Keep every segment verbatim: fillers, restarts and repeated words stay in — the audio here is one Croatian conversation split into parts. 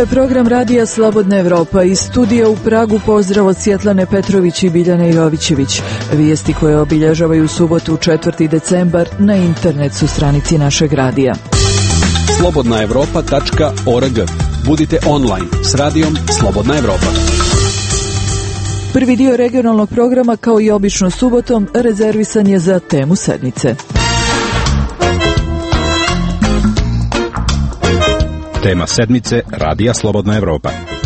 je program Radija Slobodna Evropa. Iz studija u Pragu pozdrav od Svjetlane Petrović i Biljane Jovićević. Vijesti koje obilježavaju subotu četvrti decembar na internet su stranici našeg radija. slobodna evropa tačka org. Budite online s radijom Slobodna Evropa. Prvi dio regionalnog programa, kao i obično subotom, rezervisan je za temu sedmice. Tema sedmice Radija Slobodna Evropa.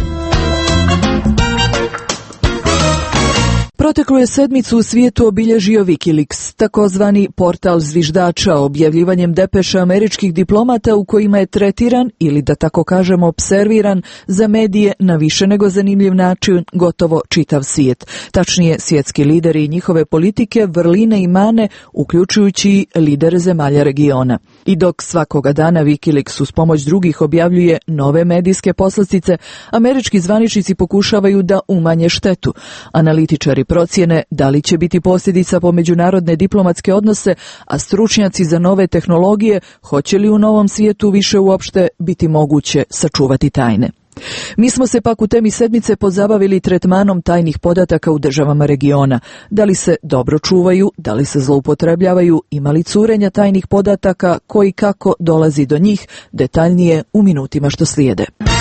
Proteklu je sedmicu u svijetu obilježio Wikileaks, takozvani portal zviždača, objavljivanjem depeša američkih diplomata u kojima je tretiran, ili da tako kažemo observiran, za medije na više nego zanimljiv način gotovo čitav svijet. Tačnije, svjetski lideri i njihove politike, vrline i mane, uključujući i lidere zemalja regiona. I dok svakoga dana Wikileaks uz pomoć drugih objavljuje nove medijske poslastice, američki zvaničnici pokušavaju da umanje štetu. Analitičari procjene da li će biti posljedica po međunarodne diplomatske odnose, a stručnjaci za nove tehnologije hoće li u novom svijetu više uopšte biti moguće sačuvati tajne. Mi smo se pak u temi sedmice pozabavili tretmanom tajnih podataka u državama regiona. Da li se dobro čuvaju, da li se zloupotrebljavaju, ima li curenja tajnih podataka, koji kako dolazi do njih, detaljnije u minutima što slijede.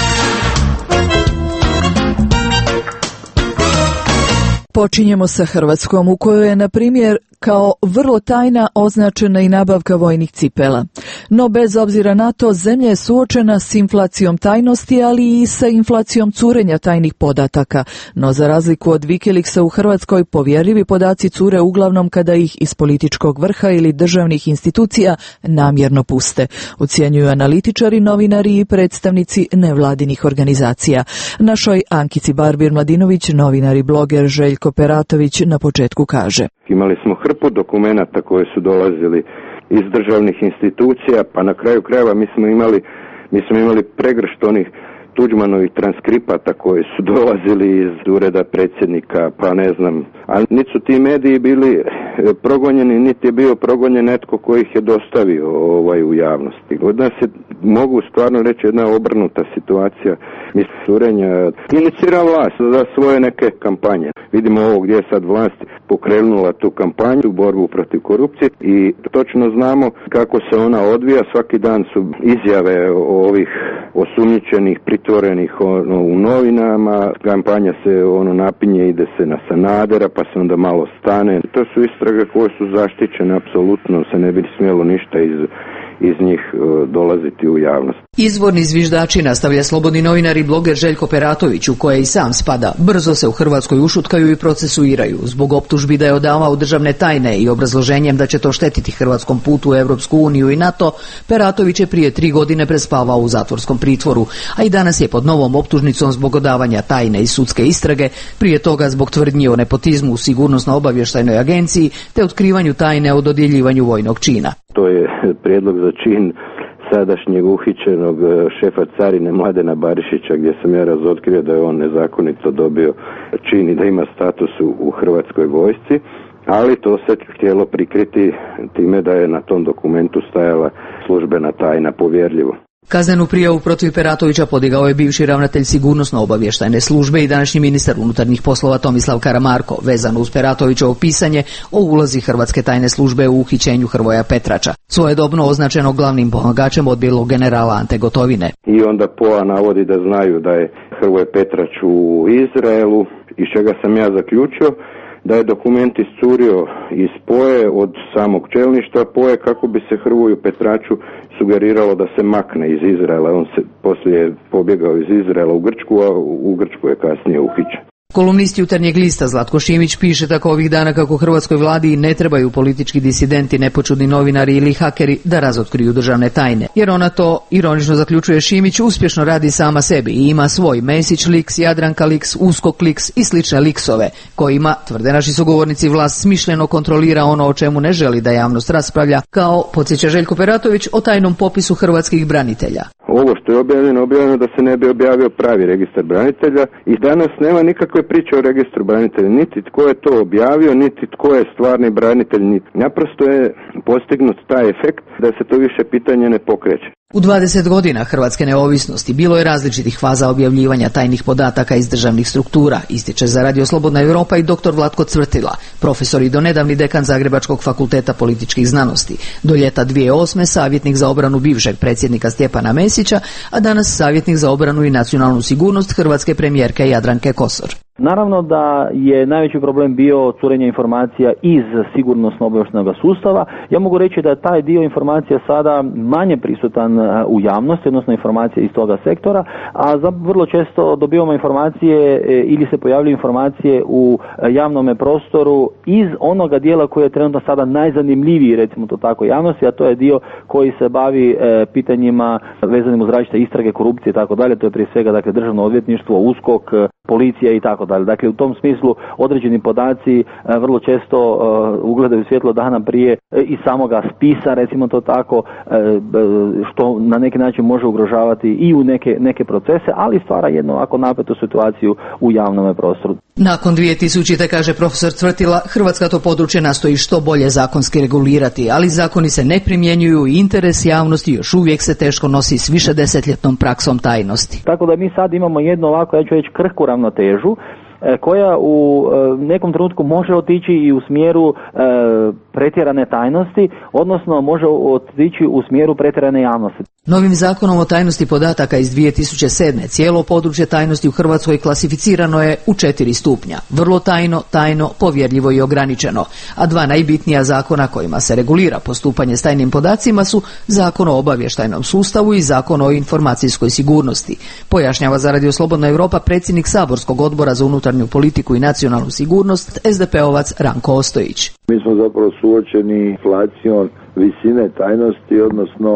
Počinjemo sa Hrvatskom, u kojoj je, na primjer, kao vrlo tajna označena i nabavka vojnih cipela. No bez obzira na to, zemlja je suočena s inflacijom tajnosti, ali i sa inflacijom curenja tajnih podataka. No za razliku od Wikileaksa u Hrvatskoj, povjerljivi podaci cure uglavnom kada ih iz političkog vrha ili državnih institucija namjerno puste, ocjenjuju analitičari, novinari i predstavnici nevladinih organizacija. Našoj Ankici Barbir-Mladinović, novinar i bloger Željko Peratović na početku kaže: Imali smo hrpu dokumenata koji su dolazili iz državnih institucija, pa na kraju krajeva mi smo imali, mi smo imali pregršt onih Tuđmanovih transkripata koji su dolazili iz ureda predsjednika, pa ne znam, a niti su ti mediji bili progonjeni, niti je bio progonjen netko koji ih je dostavio ovaj, u javnosti. Od nas je, mogu stvarno reći, jedna obrnuta situacija. Mislim, curenja inicira vlast za svoje neke kampanje. Vidimo ovo gdje je sad vlast pokrenula tu kampanju, tu borbu protiv korupcije, i točno znamo kako se ona odvija. Svaki dan su izjave ovih osumnjičenih, pritvorenih ono, u novinama. Kampanja se ono napinje, ide se na Sanadera, pa se onda malo stane. To su istrage koje su zaštićene, apsolutno se ne bi smjelo ništa iz iz njih uh, dolaziti u javnost. Izvorni zviždači, nastavlja slobodni novinar i bloger Željko Peratović, u koje i sam spada, brzo se u Hrvatskoj ušutkaju i procesuiraju zbog optužbi da je odavao državne tajne i obrazloženjem da će to štetiti hrvatskom putu u Europsku uniju i NATO. Peratović je prije tri godine prespavao u zatvorskom pritvoru, a i danas je pod novom optužnicom zbog odavanja tajne iz sudske istrage, prije toga zbog tvrdnji o nepotizmu u sigurnosno-obavještajnoj agenciji te otkrivanju tajne o dodjeljivanju vojnog čina. To je prijedlog za čin sadašnjeg uhićenog šefa carine Mladena Barišića, gdje sam ja razotkrio da je on nezakonito dobio čin i da ima status u Hrvatskoj vojsci, ali to se htjelo prikriti time da je na tom dokumentu stajala službena tajna, povjerljivo. Kaznenu prijavu protiv Peratovića podigao je bivši ravnatelj sigurnosno-obavještajne službe i današnji ministar unutarnjih poslova Tomislav Karamarko, vezano uz Peratovićevo pisanje o ulozi hrvatske tajne službe u uhićenju Hrvoja Petrača, svojedobno označeno glavnim pomagačem odbijelog generala Ante Gotovine. I onda P O A navodi da znaju da je Hrvoje Petrač u Izraelu, iz čega sam ja zaključio da je dokument iscurio iz P O E od samog čelništva P O E kako bi se Hrvoju Petraču sugeriralo da se makne iz Izraela. On se poslije pobjegao iz Izraela u Grčku, a u Grčku je kasnije uhićen. Kolumnist Jutarnjeg lista Zlatko Šimić piše tako ovih dana kako hrvatskoj vladi ne trebaju politički disidenti, nepočudni novinari ili hakeri da razotkriju državne tajne. Jer ona to, ironično zaključuje Šimić, uspješno radi sama sebi i ima svoj Mesić Liks, Jadranka Liks, Uskok Liks i slične liksove, kojima, tvrde naši sugovornici, vlast smišljeno kontrolira ono o čemu ne želi da javnost raspravlja, kao, podsjeća Željko Peratović, o tajnom popisu hrvatskih branitelja. Ovo što je objavljeno, objavljeno da se ne bi objavio pravi registar branitelja i danas nema nikakve priče o registru branitelja, niti tko je to objavio, niti tko je stvarni branitelj, niti. Naprosto je postignut taj efekt da se to više pitanje ne pokreće. U dvadeset godina hrvatske neovisnosti bilo je različitih faza objavljivanja tajnih podataka iz državnih struktura, ističe za Radio Slobodna Europa i doktor Vlatko Cvrtila, profesor i donedavni dekan Zagrebačkog fakulteta političkih znanosti, do ljeta dvije tisuće osme savjetnik za obranu bivšeg predsjednika Stjepana Mesića, a danas savjetnik za obranu i nacionalnu sigurnost hrvatske premijerke Jadranke Kosor. Naravno da je najveći problem bio curenje informacija iz sigurnosno-obavještajnog sustava. Ja mogu reći da je taj dio informacija sada manje prisutan u javnosti, odnosno informacije iz toga sektora, a za vrlo često dobivamo informacije ili se pojavljaju informacije u javnome prostoru iz onoga dijela koji je trenutno sada najzanimljiviji, recimo to tako, javnosti, a to je dio koji se bavi pitanjima vezanim uz različite istrage, korupcije i tako dalje. To je prije svega dakle državno odvjetništvo, USKOK, policija i tako dalje. Dakle, u tom smislu određeni podaci vrlo često uh, ugledaju svjetlo dana prije uh, i samoga spisa, recimo to tako, uh, što na neki način može ugrožavati i u neke, neke procese, ali stvara jednu ovako napetu situaciju u javnom prostoru. Nakon dvije tisućite, kaže profesor Cvrtila, Hrvatska to područje nastoji što bolje zakonski regulirati, ali zakoni se ne primjenjuju i interes javnosti još uvijek se teško nosi s više desetljetnom praksom tajnosti. Tako da mi sad imamo jednu ovako, ja ću reći, krhku ravnotežu, koja u nekom trenutku može otići i u smjeru e, pretjerane tajnosti, odnosno može otići u smjeru pretjerane javnosti. Novim zakonom o tajnosti podataka iz dvije tisuće sedme cijelo područje tajnosti u Hrvatskoj klasificirano je u četiri stupnja. Vrlo tajno, tajno, povjerljivo i ograničeno. A dva najbitnija zakona kojima se regulira postupanje s tajnim podacima su Zakon o obavještajnom sustavu i Zakon o informacijskoj sigurnosti. Pojašnjava za Radio Slobodna Europa predsjednik Saborskog odbora za unutarnju politiku i nacionalnu sigurnost, es de pe ovac Ranko Ostojić. Mi smo zapravo suočeni inflacijom visine tajnosti, odnosno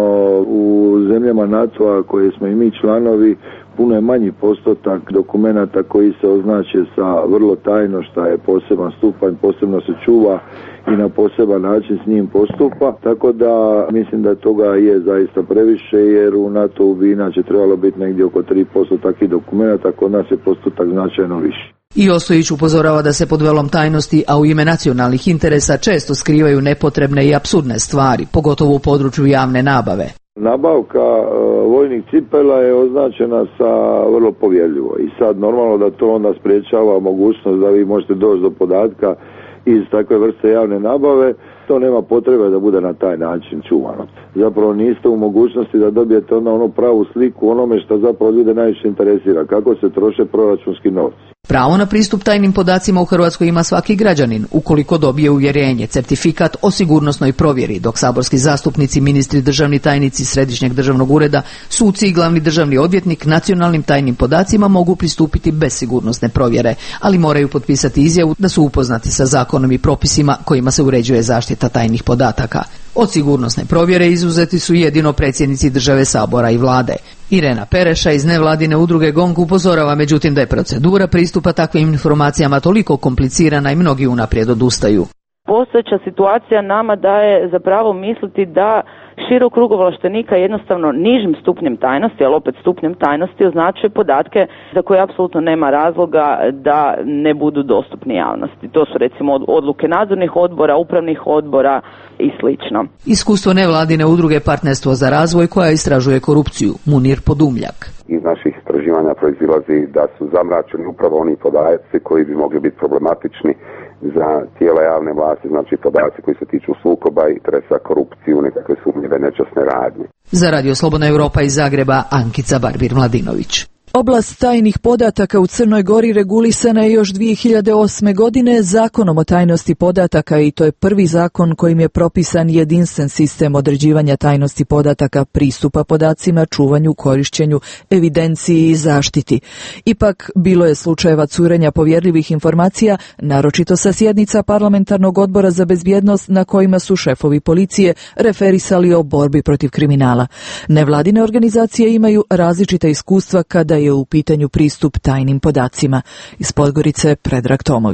u zemljama NATO-a koje smo i mi članovi, puno je manji postotak dokumenata koji se označe sa vrlo tajno, što je poseban stupanj, posebno se čuva i na poseban način s njim postupa, tako da mislim da toga je zaista previše, jer u NATO-u bi inače trebalo biti negdje oko tri posto takvih dokumenata, kod nas je postotak značajno više. I Ostojić upozorava da se pod velom tajnosti, a u ime nacionalnih interesa često skrivaju nepotrebne i apsurdne stvari, pogotovo u području javne nabave. Nabavka e, vojnih cipela je označena sa vrlo povjerljivo i sad normalno da to onda sprječava mogućnost da vi možete doći do podatka iz takve vrste javne nabave. To nema potrebe da bude na taj način čuvano. Zapravo niste u mogućnosti da dobijete onda onu pravu sliku onome što zapravo ljude najviše interesira, kako se troše proračunski novci. Pravo na pristup tajnim podacima u Hrvatskoj ima svaki građanin, ukoliko dobije uvjerenje, certifikat o sigurnosnoj provjeri, dok saborski zastupnici, ministri, državni tajnici Središnjeg državnog ureda, suci i glavni državni odvjetnik nacionalnim tajnim podacima mogu pristupiti bez sigurnosne provjere, ali moraju potpisati izjavu da su upoznati sa zakonom i propisima kojima se uređuje zaštita tajnih podataka. Od sigurnosne provjere izuzeti su jedino predsjednici države, Sabora i vlade. Irena Pereša iz nevladine udruge GONG upozorava međutim da je procedura pristupa takvim informacijama toliko komplicirana i mnogi unaprijed odustaju. Postojeća situacija nama daje zapravo misliti da širok krug ovlaštenika jednostavno nižim stupnjem tajnosti, ali opet stupnjem tajnosti označuje podatke za koje apsolutno nema razloga da ne budu dostupni javnosti. To su recimo odluke nadzornih odbora, upravnih odbora i slično. Iskustvo nevladine udruge Partnerstvo za razvoj koja istražuje korupciju, Munir Podumljak. Iz naših istraživanja proizilazi da su zamračeni upravo oni podaci koji bi mogli biti problematični za tijela javne vlasti, znači podaci koji se tiču sukoba, interesa, korupciju, nekakve sumnjive nečasne radnje. Za Radio Slobodna Europa iz Zagreba, Ankica Barbir-Mladinović. Oblast tajnih podataka u Crnoj Gori regulisana je još dvije hiljade osme. godine Zakonom o tajnosti podataka i to je prvi zakon kojim je propisan jedinstven sistem određivanja tajnosti podataka, pristupa podacima, čuvanju, korišćenju, evidenciji i zaštiti. Ipak, bilo je slučajeva curenja povjerljivih informacija, naročito sa sjednica Parlamentarnog odbora za bezbjednost na kojima su šefovi policije referisali o borbi protiv kriminala. Nevladine organizacije imaju različita iskustva kada je u pitanju pristup tajnim podacima. Iz Podgorice Predrag Tomović.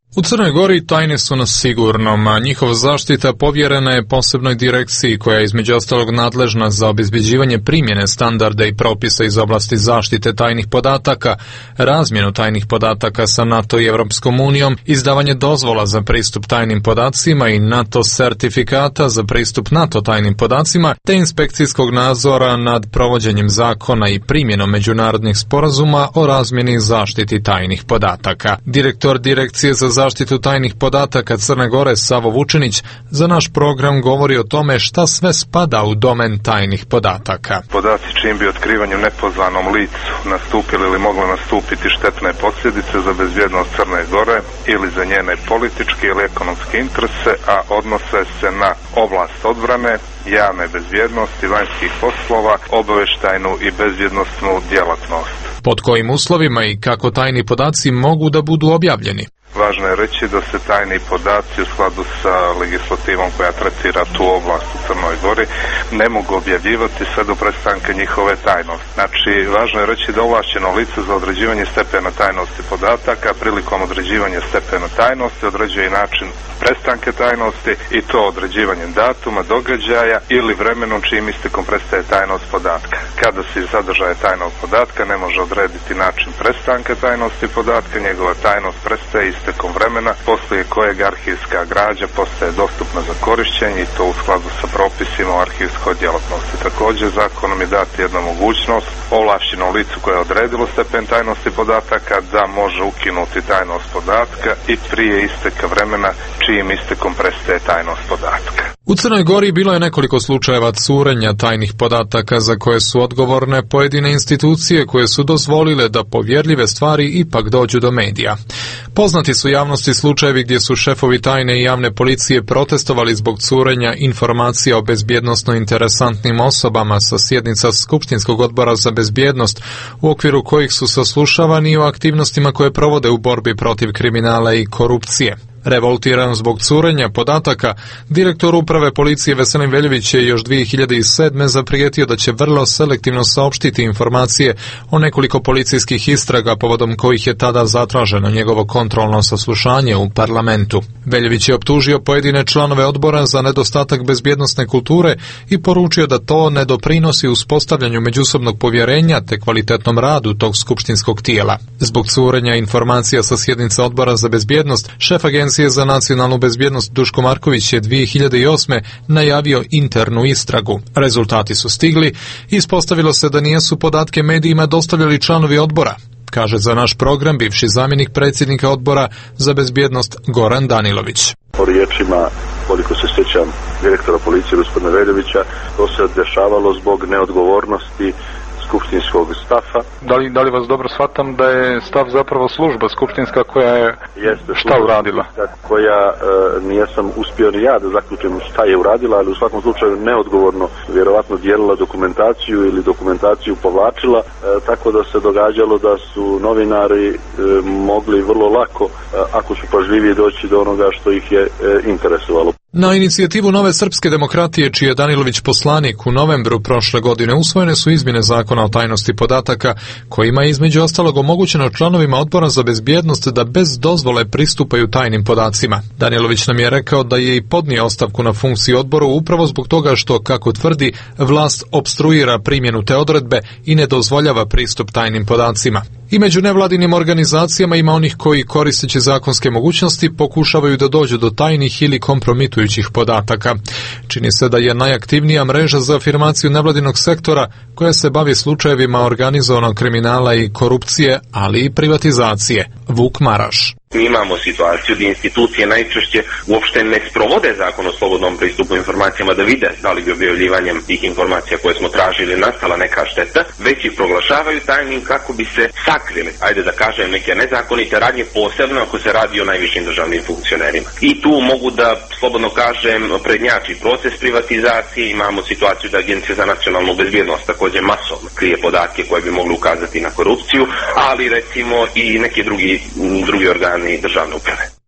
U Crnoj Gori tajne su na sigurnom, a njihova zaštita povjerena je posebnoj direkciji koja je između ostalog nadležna za obezbeđivanje primjene standarda i propisa iz oblasti zaštite tajnih podataka, razmjenu tajnih podataka sa NATO i Europskom unijom, izdavanje dozvola za pristup tajnim podacima i NATO sertifikata za pristup NATO tajnim podacima, te inspekcijskog nadzora nad provođenjem zakona i primjenom međunarodnih sporazuma o razmjeni i zaštiti tajnih podataka. Direktor Direkcije za zaštitu tajnih podataka Crne Gore Savo Vučinić za naš program govori o tome šta sve spada u domen tajnih podataka. Podaci čim bi otkrivanju nepozvanom licu nastupili ili mogle nastupiti štetne posljedice za bezbjednost Crne Gore ili za njene političke ili ekonomske interese, a odnose se na oblast odbrane, javne bezbjednosti, vanjskih poslova, obavještajnu i bezbjednosnu djelatnost. Pod kojim uslovima i kako tajni podaci mogu da budu objavljeni? Važno je reći da se tajni podaci u skladu sa legislativom koja tretira tu oblast u Crnoj Gori ne mogu objavljivati sve do prestanka njihove tajnosti. Znači, važno je reći da ovlašćeno lice za određivanje stepena tajnosti podataka prilikom određivanja stepena tajnosti određuje i način prestanke tajnosti i to određivanjem datuma, događaja ili vremenom čijim istekom prestaje tajnost podatka. Kada se iz sadržaja tajnog podatka ne može odrediti način prestanka tajnosti podatka, njegova tajnost prestaje istekom vremena, poslije kojeg arhivska građa postaje dostupna za korišćenje i to u skladu sa propisima o arhivskoj djelatnosti. Također, zakonom je dati jedna mogućnost ovlašćenom licu koje je odredilo stepen tajnosti podataka da može ukinuti tajnost podatka i prije isteka vremena čijim istekom prestaje tajnost podatka. U Crnoj Gori bilo je nekoliko slučajeva curenja tajnih podataka za koje su odgovorne pojedine institucije koje su dozvolile da povjerljive stvari ipak dođu do medija. Poznati su javnosti slučajevi gdje su šefovi tajne i javne policije protestovali zbog curenja informacija o bezbjednosno interesantnim osobama sa sjednica Skupštinskog odbora za bezbjednost, u okviru kojih su saslušavani o aktivnostima koje provode u borbi protiv kriminala i korupcije. Revoltiran zbog curenja podataka, direktor uprave policije Veselin Veljović je još dvije hiljade sedme zaprijetio da će vrlo selektivno saopštiti informacije o nekoliko policijskih istraga povodom kojih je tada zatraženo njegovo kontrolno saslušanje u parlamentu. Veljović je optužio pojedine članove odbora za nedostatak bezbjednosne kulture i poručio da to ne doprinosi uspostavljanju međusobnog povjerenja te kvalitetnom radu tog skupštinskog tijela. Zbog curenja informacija sa sjednica odbora za bezbjednost, šef agencije za nacionalnu bezbjednost Duško Marković je dvije hiljade osme najavio internu istragu. Rezultati su stigli i ispostavilo se da nijesu podatke medijima dostavljali članovi odbora, kaže za naš program bivši zamjenik predsjednika odbora za bezbjednost Goran Danilović. Po riječima, koliko se sjećam, direktora policije gospodina Veljovića, to se dešavalo zbog neodgovornosti skupštinskog stafa. Da li, da li vas dobro shvatam da je stav zapravo služba skupštinska koja je Jeste, šta uradila? Koja e, nijesam uspio ni ja da zaključim šta je uradila, ali u svakom slučaju neodgovorno vjerovatno dijelila dokumentaciju ili dokumentaciju povlačila, e, tako da se događalo da su novinari e, mogli vrlo lako, e, ako su pažljiviji, doći do onoga što ih je e, interesovalo. Na inicijativu Nove srpske demokratije, čiji je Danilović poslanik, u novembru prošle godine usvojene su izmjene zakona o tajnosti podataka, kojima je između ostalog omogućeno članovima odbora za bezbjednost da bez dozvole pristupaju tajnim podacima. Danilović nam je rekao da je i podnio ostavku na funkciju odboru upravo zbog toga što, kako tvrdi, vlast opstruira primjenu te odredbe i ne dozvoljava pristup tajnim podacima. I među nevladinim organizacijama ima onih koji, koristeći zakonske mogućnosti, pokušavaju da dođu do tajnih ili kompromitujućih podataka. Čini se da je najaktivnija mreža za afirmaciju nevladinog sektora koja se bavi slučajevima organizovanog kriminala i korupcije, ali i privatizacije. Vuk Maraš. Mi imamo situaciju gdje institucije najčešće uopšte ne sprovode zakon o slobodnom pristupu informacijama da vide da li bi objavljivanjem tih informacija koje smo tražili nastala neka šteta, već ih proglašavaju tajnim kako bi se sakrili, ajde da kažem, neke nezakonite radnje, posebno ako se radi o najvišim državnim funkcionerima. I tu mogu da slobodno kažem prednjači proces privatizacije. Imamo situaciju da Agencija za nacionalnu bezbjednost također masovno krije podatke koje bi mogli ukazati na korupciju, ali recimo i neki drugi, drugi organi državne uprave.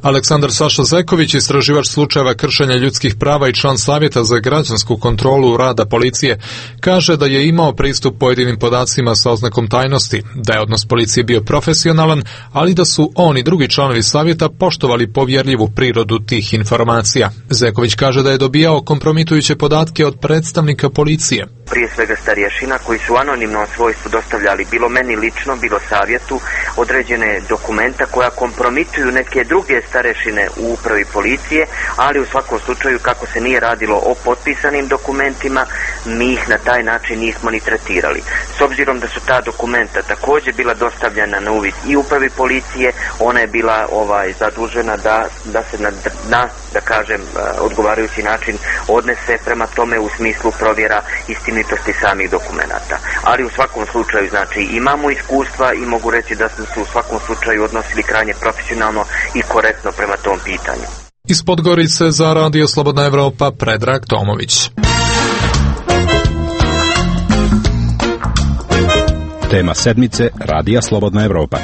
Aleksandar Saša Zeković, istraživač slučajeva kršenja ljudskih prava i član Savjeta za građansku kontrolu rada policije, kaže da je imao pristup pojedinim podacima sa oznakom tajnosti, da je odnos policije bio profesionalan, ali da su on i drugi članovi Savjeta poštovali povjerljivu prirodu tih informacija. Zeković kaže da je dobijao kompromitujuće podatke od predstavnika policije. Prije svega starješina koji su anonimno o svojstvu dostavljali bilo meni lično, bilo Savjetu, određene dokumenta koja kompromituju neke druge starešine u upravi policije, ali u svakom slučaju kako se nije radilo o potpisanim dokumentima, mi ih na taj način nismo ni tretirali. S obzirom da su ta dokumenta također bila dostavljena na uvid i upravi policije, ona je bila ovaj zadužena da, da se na, na, da kažem, odgovarajući način odnese prema tome u smislu provjera istinitosti samih dokumenata. Ali u svakom slučaju, znači, imamo iskustva i mogu reći da smo se u svakom slučaju odnosili krajnje profesionalno i korektno prema tom pitanju. Iz Podgorice za Radio Slobodna Evropa, Predrag Tomović. Tema sedmice Radija Slobodna Evropa.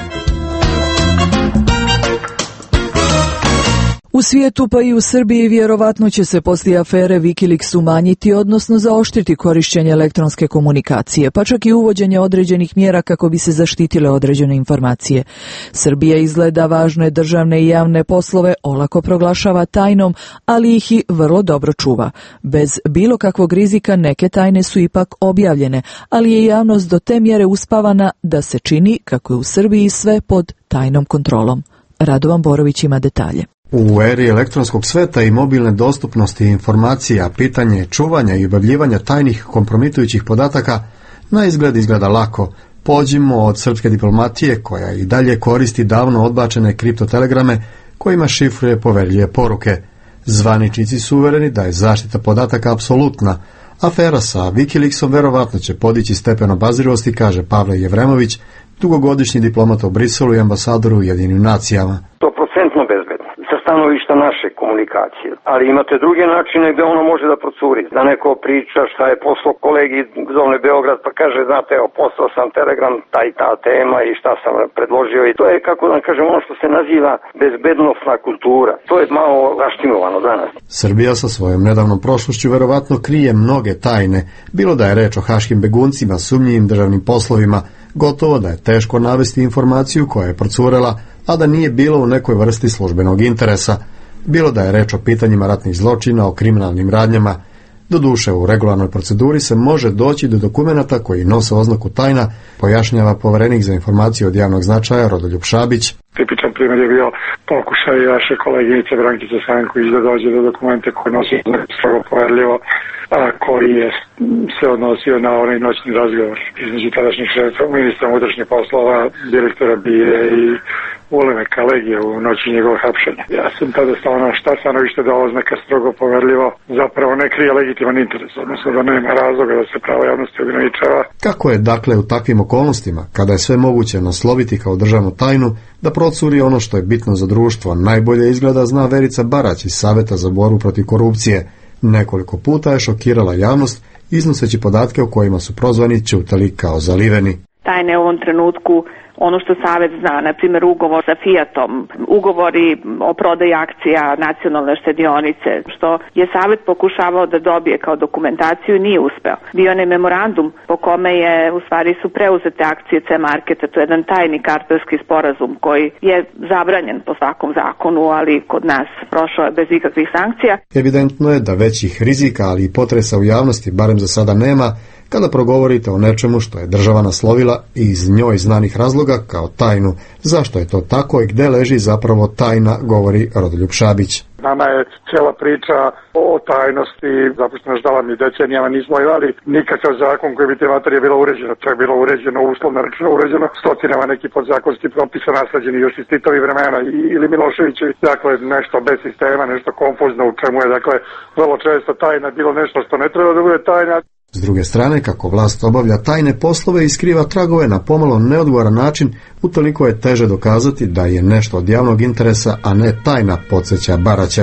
U svijetu pa i u Srbiji vjerovatno će se poslije afere Wikileaks umanjiti, odnosno zaoštriti korištenje elektronske komunikacije, pa čak i uvođenje određenih mjera kako bi se zaštitile određene informacije. Srbija izgleda važne državne i javne poslove olako proglašava tajnom, ali ih i vrlo dobro čuva. Bez bilo kakvog rizika neke tajne su ipak objavljene, ali je javnost do te mjere uspavana da se čini kako je u Srbiji sve pod tajnom kontrolom. Radovan Borović ima detalje. U eri elektronskog sveta i mobilne dostupnosti informacija, pitanje čuvanja i objavljivanja tajnih kompromitujućih podataka na izgled izgleda lako. Pođimo od srpske diplomatije koja i dalje koristi davno odbačene kriptotelegrame kojima šifruje poverljive poruke. Zvaničnici su uvereni da je zaštita podataka apsolutna. Afera sa Wikileaksom verovatno će podići stepen obazrivosti, kaže Pavle Jevremović, dugogodišnji diplomat u Briselu i ambasador u Ujedinjenim nacijama. sto procentno bezbedno sa stanovišta naše komunikacije, ali imate druge načine gde ono može da procuri. Da neko priča šta je poslao kolegi zovne Beograd pa kaže, znate, evo, poslao sam telegram, ta i ta tema i šta sam predložio i to je, kako da kažem, ono što se naziva bezbednostna kultura. To je malo raštimovano danas. Srbija sa svojom nedavnom prošlošću verovatno krije mnoge tajne, bilo da je reč o haškim beguncima, sumnjivim državnim poslovima, gotovo da je teško navesti informaciju koja je procurela, a da nije bilo u nekoj vrsti službenog interesa, bilo da je reč o pitanjima ratnih zločina, o kriminalnim radnjama. Doduše, u regularnoj proceduri se može doći do dokumenata koji nose oznaku tajna, pojašnjava poverenik za informacije od javnog značaja Rodoljub Šabić. Tipičan primjer je bio pokušaj vaše koleginice Brankice Stanković da dođe do dokumente koji nosi strogo poverljivo, a koji je se odnosio na onaj noćni razgovor između tadašnjih ministra unutrašnjih poslova, direktora B I E i Uleme Legije u noći njegovog hapšenja. Ja sam tada stao na šta stanovište da oznaka strogo poverljivo zapravo ne krije legitiman interes, odnosno da nema razloga da se pravo javnosti ograničava. Kako je dakle u takvim okolnostima, kada je sve moguće nasloviti kao državnu tajnu, da procuri ono što je bitno za društvo, najbolje izgleda zna Verica Barać iz Saveta za borbu protiv korupcije. Nekoliko puta je šokirala javnost iznoseći podatke o kojima su prozvani ćutali kao zaliveni. Tajne u ovom trenutku, ono što Savet zna, na primjer ugovor sa Fiatom, ugovori o prodaji akcija nacionalne štedionice, što je Savet pokušavao da dobije kao dokumentaciju i nije uspeo. Bio je memorandum po kome je, u stvari su preuzete akcije C-Marketa, to je jedan tajni kartelski sporazum koji je zabranjen po svakom zakonu, ali kod nas prošao je bez ikakvih sankcija. Evidentno je da većih rizika, ali i potresa u javnosti, barem za sada nema, kada progovorite o nečemu što je država naslovila i iz njoj znanih razloga kao tajnu. Zašto je to tako i gde leži zapravo tajna, govori Rodoljub Šabić. Nama je cijela priča o tajnosti zapuštena ždalama i decenijama, nismo imali nikakav zakon koji bi te materije bilo uređeno. To je bilo uređeno, uslovno rečeno uređeno, stotinama neki podzakonski propisa nasleđeni još iz Titovi vremena ili Miloševićevi. Dakle, nešto bez sistema, nešto konfuzno u čemu je, dakle, vrlo često tajna bilo nešto što ne treba da bude tajna. S druge strane, kako vlast obavlja tajne poslove i skriva tragove na pomalo neodgovoran način, utoliko je teže dokazati da je nešto od javnog interesa, a ne tajna, podsjeća Baraćeva.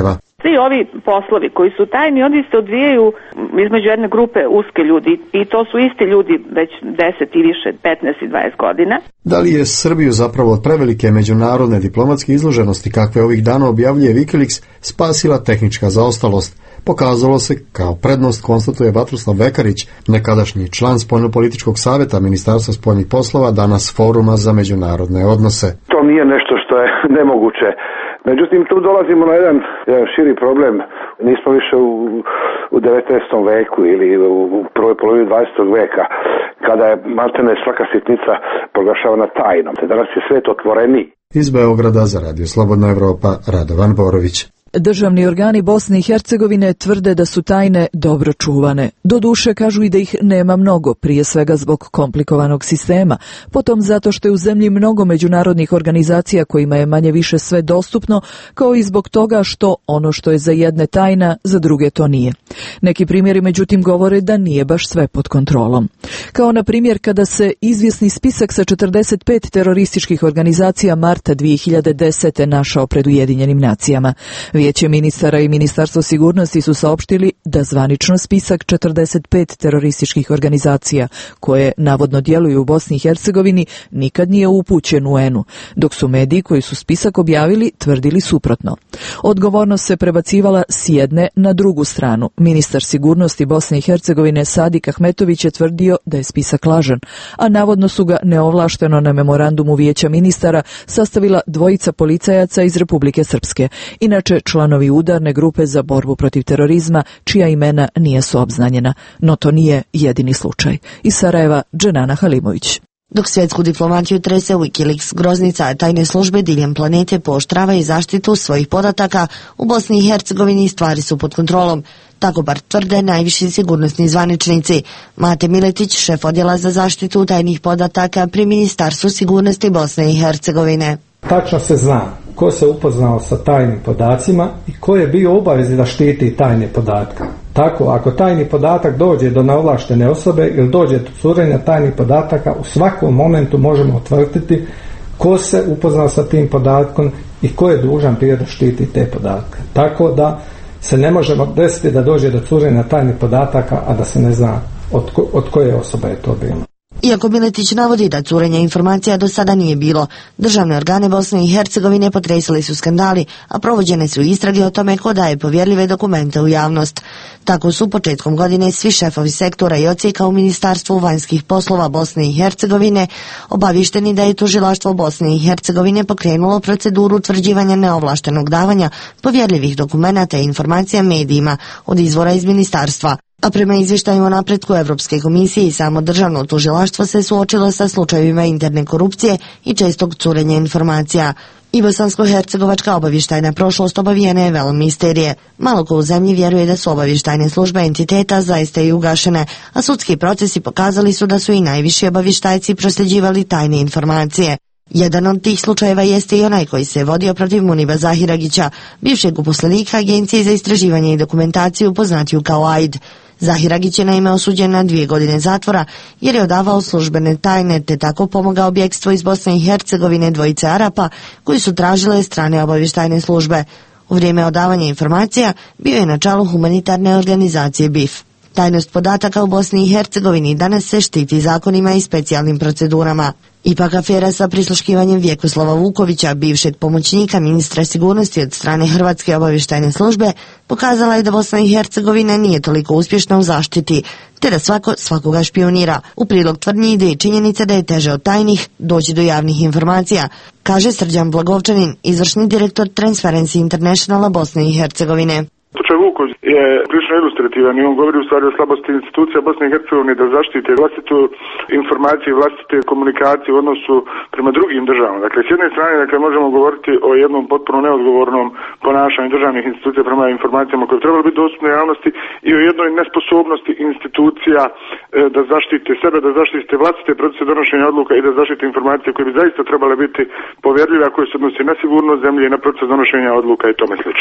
Svi ovi poslovi koji su tajni, oni se odvijaju između jedne grupe uske ljudi i to su isti ljudi već deset i više, petnaest i dvadeset godina. Da li je Srbiju zapravo od prevelike međunarodne diplomatske izloženosti kakve ovih dana objavljuje Wikileaks spasila tehnička zaostalost? Pokazalo se kao prednost, konstatuje Vatroslav Vekarić, nekadašnji član spoljnopolitičkog savjeta Ministarstva spoljnih poslova, danas Foruma za međunarodne odnose. To nije nešto što je nemoguće. Međutim, tu dolazimo na jedan, jedan širi problem. Nismo više u, u devetnaestom veku ili u prvoj polovini dvadesetog veka, kada je maltene svaka sitnica proglašavana tajnom. Danas je svet otvoreniji. Iz Beograda za Radio Slobodna Evropa, Radovan Borović. Državni organi Bosne i Hercegovine tvrde da su tajne dobro čuvane. Doduše kažu i da ih nema mnogo, prije svega zbog komplikovanog sistema, potom zato što je u zemlji mnogo međunarodnih organizacija kojima je manje više sve dostupno, kao i zbog toga što ono što je za jedne tajna, za druge to nije. Neki primjeri međutim govore da nije baš sve pod kontrolom. Kao na primjer kada se izvjesni spisak sa četrdeset pet terorističkih organizacija marta dvije hiljade desete našao pred Ujedinjenim nacijama. Vijeće ministara i Ministarstvo sigurnosti su saopštili da zvanično spisak četrdeset pet terorističkih organizacija koje navodno djeluju u Bosni i Hercegovini nikad nije upućen u enu, dok su mediji koji su spisak objavili tvrdili suprotno. Odgovornost se prebacivala s jedne na drugu stranu. Ministar sigurnosti Bosne i Hercegovine Sadik Ahmetović je tvrdio da je spisak lažan, a navodno su ga neovlašteno na memorandumu Vijeća ministara sastavila dvojica policajaca iz Republike Srpske, inače članovi udarne grupe za borbu protiv terorizma, čija imena nisu obznanjena. No to nije jedini slučaj. Iz Sarajeva, Dženana Halimović. Dok svjetsku diplomaciju trese Wikileaks, groznica tajne službe diljem planete pooštravaju zaštitu svojih podataka, u Bosni i Hercegovini stvari su pod kontrolom. Tako bar tvrde najviši sigurnosni zvaničnici. Mate Miletić, šef odjela za zaštitu tajnih podataka pri Ministarstvu sigurnosti Bosne i Hercegovine. Tačno se zna ko se upoznao sa tajnim podacima i ko je bio u obavezi da štiti tajne podatke. Tako, ako tajni podatak dođe do neovlaštene osobe ili dođe do curenja tajnih podataka, u svakom momentu možemo utvrditi ko se upoznao sa tim podatkom i ko je dužan bio da štiti te podatke. Tako da se ne možemo desiti da dođe do curenja tajnih podataka, a da se ne zna od, ko, od koje osobe je to bilo. Iako Miletić navodi da curenja informacija do sada nije bilo, državne organe Bosne i Hercegovine potresali su skandali, a provođene su istrage o tome ko daje povjerljive dokumente u javnost. Tako su početkom godine svi šefovi sektora i odsjeka u Ministarstvu vanjskih poslova Bosne i Hercegovine obavješteni da je tužilaštvo Bosne i Hercegovine pokrenulo proceduru utvrđivanja neovlaštenog davanja povjerljivih dokumenata i informacija medijima od izvora iz ministarstva. A prema izvještaju o napretku Evropske komisije i samo državno tužilaštvo se suočilo sa slučajevima interne korupcije i čestog curenja informacija. I bosansko-hercegovačka obavještajna prošlost obavijena je velom misterije. Malo ko u zemlji vjeruje da su obavještajne službe entiteta zaista i ugašene, a sudski procesi pokazali su da su i najviši obavještajci prosljeđivali tajne informacije. Jedan od tih slučajeva jeste i onaj koji se vodio protiv Muniba Zahiragića, bivšeg uposlenika Agencije za istraživanje i dokumentaciju poznatiju kao A I D. Zahiragić je naime osuđen na dvije godine zatvora jer je odavao službene tajne te tako pomogao bjekstvo iz Bosne i Hercegovine dvojice Arapa koji su tražile strane obavještajne službe. U vrijeme odavanja informacija bio je na čelu humanitarne organizacije B I F. Tajnost podataka u Bosni i Hercegovini danas se štiti zakonima i specijalnim procedurama. Ipak afera sa prisluškivanjem Vjekoslava Vukovića, bivšeg pomoćnika ministra sigurnosti od strane Hrvatske obavještajne službe, pokazala je da Bosna i Hercegovina nije toliko uspješna u zaštiti, te da svako svakoga špionira. U prilog tvrdnji ide i činjenica da je teže od tajnih doći do javnih informacija, kaže Srđan Blagovčanin, izvršni direktor Transparency Internationala Bosne i Hercegovine. Slučaj Vuković je prilično ilustrativan i on govori u stvari o slabosti institucija Bosne i Hercegovine da zaštite vlastitu informaciju i vlastite komunikacije u odnosu prema drugim državama. Dakle, s jedne strane dakle, možemo govoriti o jednom potpuno neodgovornom ponašanju državnih institucija prema informacijama koje trebaju biti dostupne javnosti i o jednoj nesposobnosti institucija e, da zaštite sebe, da zaštite vlastite procese donošenja odluka i da zaštite informacije koje bi zaista trebale biti povjerljive, a koje se odnose na sigurnost zemlje i na proces donošenja odluka i tome slično.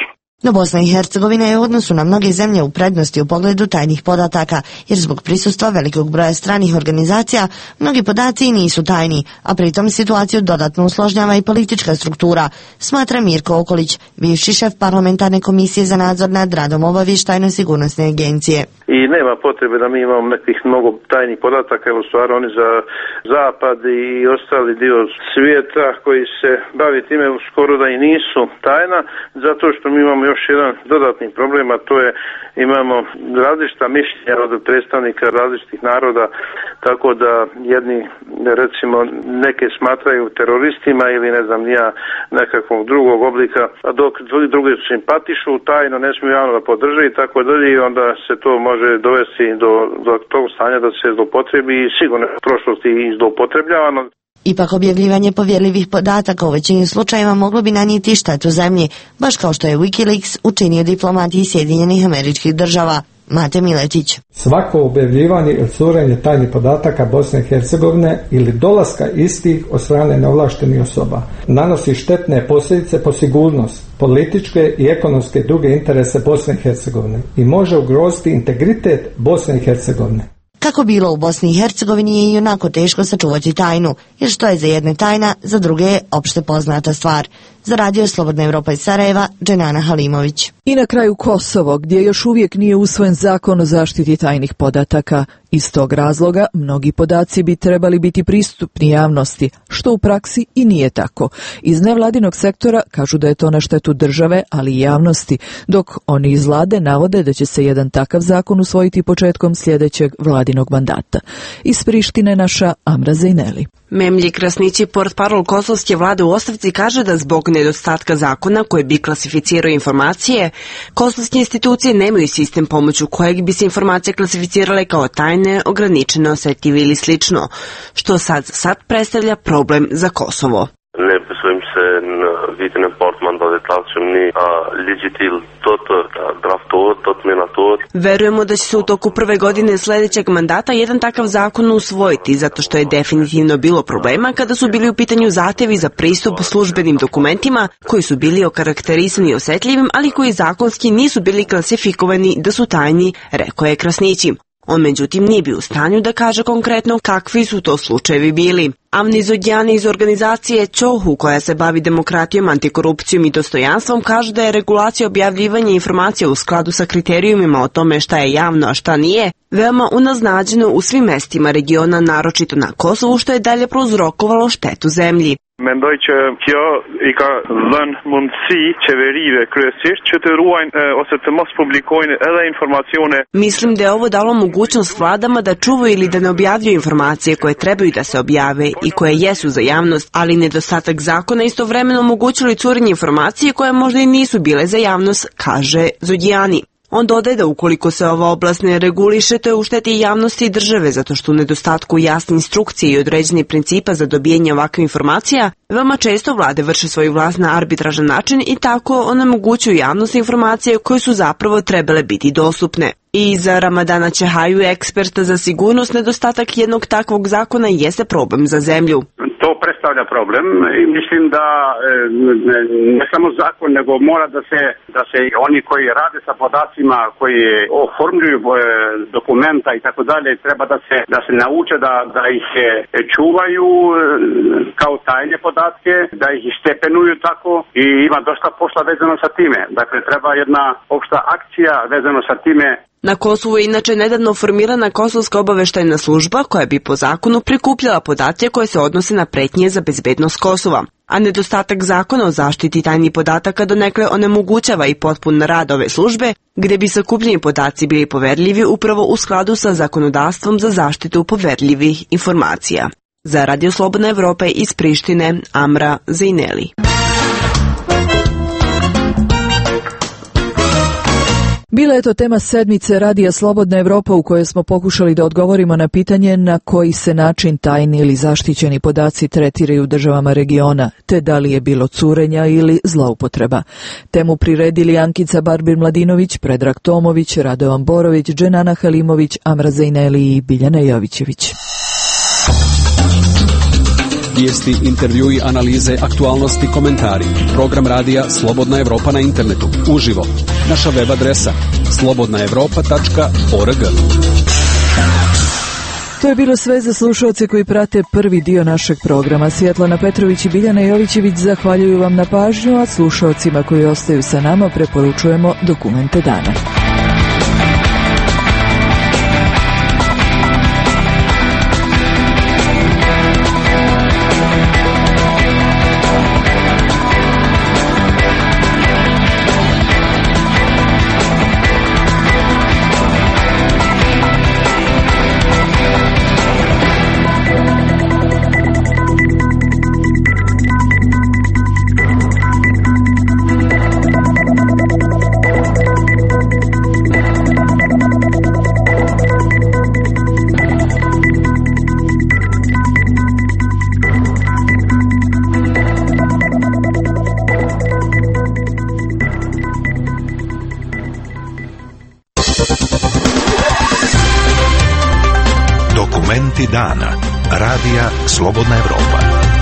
No Bosna i Hercegovina je u odnosu na mnoge zemlje u prednosti u pogledu tajnih podataka, jer zbog prisustva velikog broja stranih organizacija mnogi podaci nisu tajni, a pritom situaciju dodatno usložnjava i politička struktura, smatra Mirko Okolić, bivši šef parlamentarne komisije za nadzor nad radom obavještajno-sigurnosne agencije. I nema potrebe da mi imamo nekih mnogo tajnih podataka, jer u stvari oni za zapad i ostali dio svijeta koji se bavi time skoro da i nisu tajna, zato što mi imamo još jedan dodatni problem, a to je imamo različita mišljenja od predstavnika različitih naroda, tako da jedni recimo neke smatraju teroristima ili ne znam ja nekakvog drugog oblika, a dok drugi simpatišu, tajno ne smiju javno da podrže i tako dalje, i onda se to može dovesti do, do tog stanja da se zloupotrebi i sigurno u prošlosti i zloupotrebljavano. Ipak objavljivanje povjerljivih podataka u većini slučajeva moglo bi nanijeti štetu zemlji, baš kao što je Wikileaks učinio diplomati Sjedinjenih Američkih Država. Mate Miletić. Svako objavljivanje ili curenje tajnih podataka Bosne i Hercegovine ili dolaska istih od strane neovlaštenih osoba nanosi štetne posljedice po sigurnost, političke i ekonomske druge interese Bosne i Hercegovine i može ugroziti integritet Bosne i Hercegovine. Kako bilo u Bosni i Hercegovini je i onako teško sačuvati tajnu, jer što je za jedne tajna, za druge je opšte poznata stvar. Za Radio Slobodna Evropa iz Sarajeva, Dženana Halimović. I na kraju Kosovo, gdje još uvijek nije usvojen zakon o zaštiti tajnih podataka. Iz tog razloga mnogi podaci bi trebali biti pristupni javnosti, što u praksi i nije tako. Iz nevladinog sektora kažu da je to na štetu države, ali i javnosti, dok oni iz vlade navode da će se jedan takav zakon usvojiti početkom sljedećeg vladinog mandata. Iz Prištine naša Amra Zejneli. Memlji Krasnići, portparol kosovske vlade u ostavci, kaže da zbog nedostatka zakona koji bi klasificirao informacije, kosovske institucije nemaju sistem pomoću kojeg bi se informacije klasificirale kao tajne, ograničene, osjetljive ili slično, što sad sad predstavlja problem za Kosovo. Ne besojim se në vitin e parë mandatit të ardhshëm një ligj i tillë do të draftohet, do të menatohet. Verujemo da će se u toku prve godine sljedećeg mandata jedan takav zakon usvojiti, zato što je definitivno bilo problema kada su bili u pitanju zahtjevi za pristup službenim dokumentima koji su bili okarakterisani i osjetljivim, ali koji zakonski nisu bili klasifikovani da su tajni, rekao je Krasnići. On međutim nije bio u stanju da kaže konkretno kakvi su to slučajevi bili. Avni Zodjani iz organizacije Čohu, koja se bavi demokratijom, antikorupcijom i dostojanstvom, kaže da je regulacija objavljivanja informacija u skladu sa kriterijumima o tome šta je javno, a šta nije, veoma unaznađeno u svim mestima regiona, naročito na Kosovu, što je dalje prouzrokovalo štetu zemlji. Mendoj që kjo i ka dhënë mundësi qeverive kryesisht që të ruajnë ose të mos publikojnë edhe informacione. Mislim da je ovo dalo mogućnost vladama da čuvaju ili da ne objavljuju informacije koje trebaju da se objave i koje jesu za javnost, ali nedostatak zakona istovremeno omogućilo i curenje informacije koje možda i nisu bile za javnost, kaže Zodjani. On dodaje da ukoliko se ova oblast ne reguliše, to je ušteti javnosti i države, zato što u nedostatku jasne instrukcije i određenih principa za dobijanje ovakve informacija, veoma često vlade vrše svoju vlast na arbitražan način i tako onemogućuju javnost informacije koje su zapravo trebale biti dostupne. I za Ramadana Čehaju, eksperta za sigurnost, nedostatak jednog takvog zakona jeste problem za zemlju. To predstavlja problem i mislim da ne, ne samo zakon, nego mora da se, da se oni koji rade sa podacima, koji oformljuju dokumenta i tako dalje, treba da se, da se nauče da, da ih čuvaju kao tajne podatke, da ih stepenuju tako i ima dosta posla vezano sa time. Dakle, treba jedna opšta akcija vezano sa time. Na Kosovu je inače nedavno formirana Kosovska obaveštajna služba koja bi po zakonu prikupljala podatke koje se odnose na pretnje za bezbednost Kosova. A nedostatak zakona o zaštiti tajnih podataka donekle onemogućava i potpun rad ove službe, gdje bi sakupljeni podaci bili poverljivi upravo u skladu sa zakonodavstvom za zaštitu poverljivih informacija. Za Radio Slobodna Evropa iz Prištine, Amra Zejneli. Bila je to tema sedmice Radija Slobodna Evropa u kojoj smo pokušali da odgovorimo na pitanje na koji se način tajni ili zaštićeni podaci tretiraju u državama regiona, te da li je bilo curenja ili zloupotreba. Temu priredili Ankica Barbir-Mladinović, Predrag Tomović, Radovan Borović, Dženana Halimović, Amra Zejneli i Biljana Jovićević. Vijesti, intervjui, analize, aktualnosti, komentari. Program radija Slobodna Evropa na internetu. Uživo. Naša web adresa slobodna evropa tačka org. To je bilo sve za slušalce koji prate prvi dio našeg programa. Svjetlana Petrović i Biljana Jovićević zahvaljuju vam na pažnju, a slušalcima koji ostaju sa nama preporučujemo Dokumente dana. Dokumenti dana. Radija Slobodna Evropa.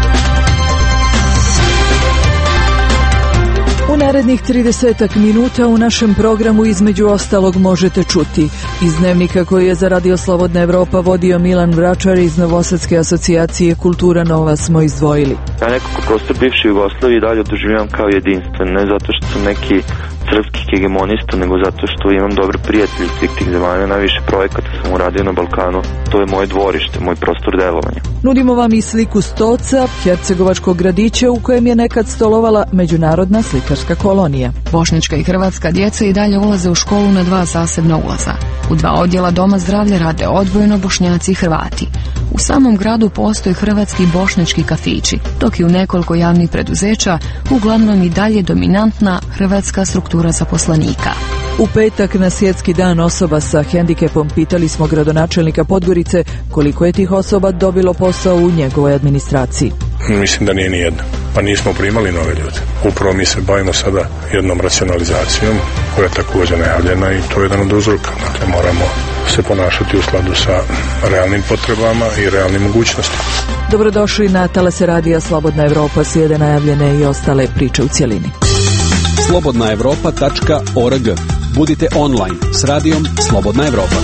U narednih tridesetak minuta u našem programu između ostalog možete čuti iz dnevnika koji je za Radio Slobodna Evropa vodio Milan Vračar iz Novosadske asocijacije Kultura Nova smo izdvojili. Ja nekako prostor bivše Jugoslavije dalje doživljavam kao jedinstven, ne zato što sam neki srpski hegemonista, nego zato što imam dobre prijatelje iz svih tih zemalja. Najviše projekata sam uradio na Balkanu. To je moje dvorište, moj prostor delovanja. Nudimo vam i sliku Stoca, hercegovačkog gradića u kojem je nekad stolovala međunarodna slikarska kolonija. Bošnjačka i hrvatska djeca i dalje ulaze u školu na dva zasebna ulaza. U dva odjela doma zdravlja rade odvojeno Bošnjaci i Hrvati. U samom gradu postoje hrvatski i bošnjački kafići, dok je u nekoliko javnih preduzeća uglavnom i dalje dominantna hrvatska struktura zaposlenika. U petak na Svjetski dan osoba sa hendikepom pitali smo gradonačelnika Podgorice koliko je tih osoba dobilo posao u njegovoj administraciji. Mislim da nije ni jedna. Pa nismo primali nove ljude. Upravo mi se bavimo sada jednom racionalizacijom koja je također najavljena i to je jedan od uzroka. Dakle, moramo se ponašati u skladu sa realnim potrebama i realnim mogućnostima. Dobrodošli na talase radija Slobodna Evropa, slijede najavljene i ostale priče u cjelini. slobodna evropa tačka org. Budite online s radijom Slobodna Evropa.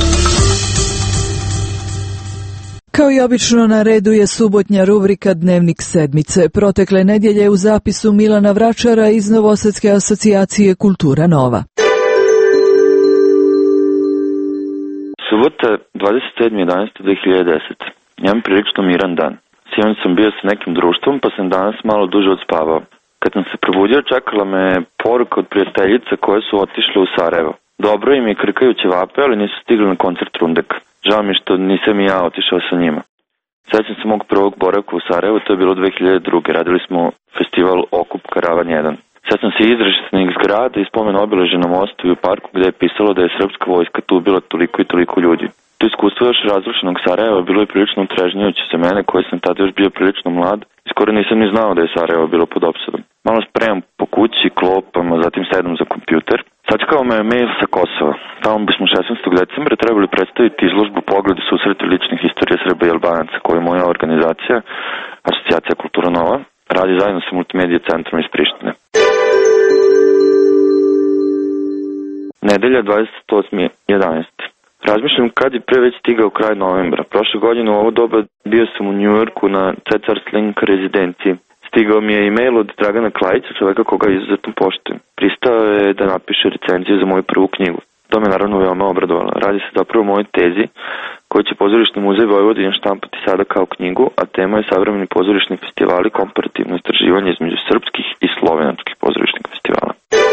Kao i obično na redu je subotnja rubrika Dnevnik sedmice. Protekle nedjelje u zapisu Milana Vračara iz Novosadske asocijacije Kultura Nova. Subota dvadeset sedmog jedanaestog dve hiljade desete. Imam prilično miran dan. Sinoć sam bio sa nekim društvom pa sam danas malo duže odspavao. Kad sam se probudio čekala me poruka od prijateljica koje su otišle u Sarajevo. Dobro im je krkaju ćevape, ali nisu stigli na koncert Rundek. Žao mi što nisam i ja otišao sa njima. Sjećam se mog prvog boravka u Sarajevu, to je bilo dve hiljade druge. Radili smo festival Okup Karavan jedan. Sjećam se izraženih zgrada i spomen obiležja na mostu i u parku gdje je pisalo da je srpska vojska tu bila toliko i toliko ljudi. To iskustvo još razrušenog Sarajeva bilo je prilično utrežnjujuće za mene koji sam tada još bio prilično mlad i skoro nisam ni znao da je Sarajevo bilo pod opsadom. Malo spremam po kući, klopama, zatim sedam za kompjuter. Sačekao me je mail sa Kosova. Tamo bismo šesnaestog decembra trebali predstaviti izložbu Pogledi susreti ličnih istorija Srba i Albanaca koju je moja organizacija, Asocijacija Kultura Nova, radi zajedno sa Multimedija centrom iz Prištine. Nedelja dvadeset osmog jedanaestog Razmišljam kad je pre već stigao kraj novembra. Prošle godine u ovo doba bio sam u Njujorku na Cesars Link rezidenciji. Stigao mi je e-mail od Dragana Klajića, čoveka koga izuzetno poštujem. Pristao je da napiše recenziju za moju prvu knjigu. To me naravno veoma obradovalo. Radi se zapravo o mojoj tezi koju će Pozorišni muzej Vojvodine štampati sada kao knjigu, a tema je savremeni pozorišni festivali, komparativno istraživanje između srpskih i slovenačkih pozorišnih festivala.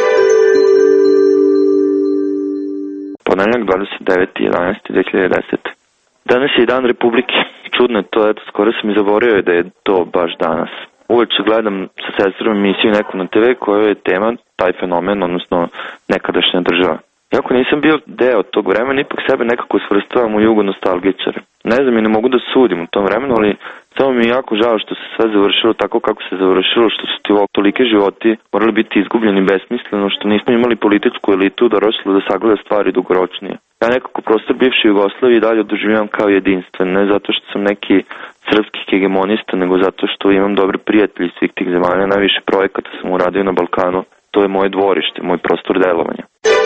Ponedjeljak dvadeset deveti jedanaesti dve hiljade desete. Danas je i dan Republike. Čudno je to, eto, skoro sam i zaboravio da je to baš danas. Uveče gledam sa sestrom emisiju neku na te ve koja je tema taj fenomen, odnosno nekadašnja država. Iako nisam bio deo tog vremena, ipak sebe nekako svrstavam u jugonostalgičare. Ne znam i ne mogu da sudim u tom vremenu, ali samo mi je jako žao što se sve završilo tako kako se završilo, što su ti ovog tolike životi morali biti izgubljeni besmisleno, što nismo imali političku elitu doroslu da sagleda stvari dugoročnije. Ja nekako prostor bivše Jugoslavije dalje doživljavam kao jedinstven, ne zato što sam neki srpskih hegemonista, nego zato što imam dobre prijatelji iz svih tih zemalja. Najviše projekata sam uradio na Balkanu. To je moje dvorište, moj prostor delovanja.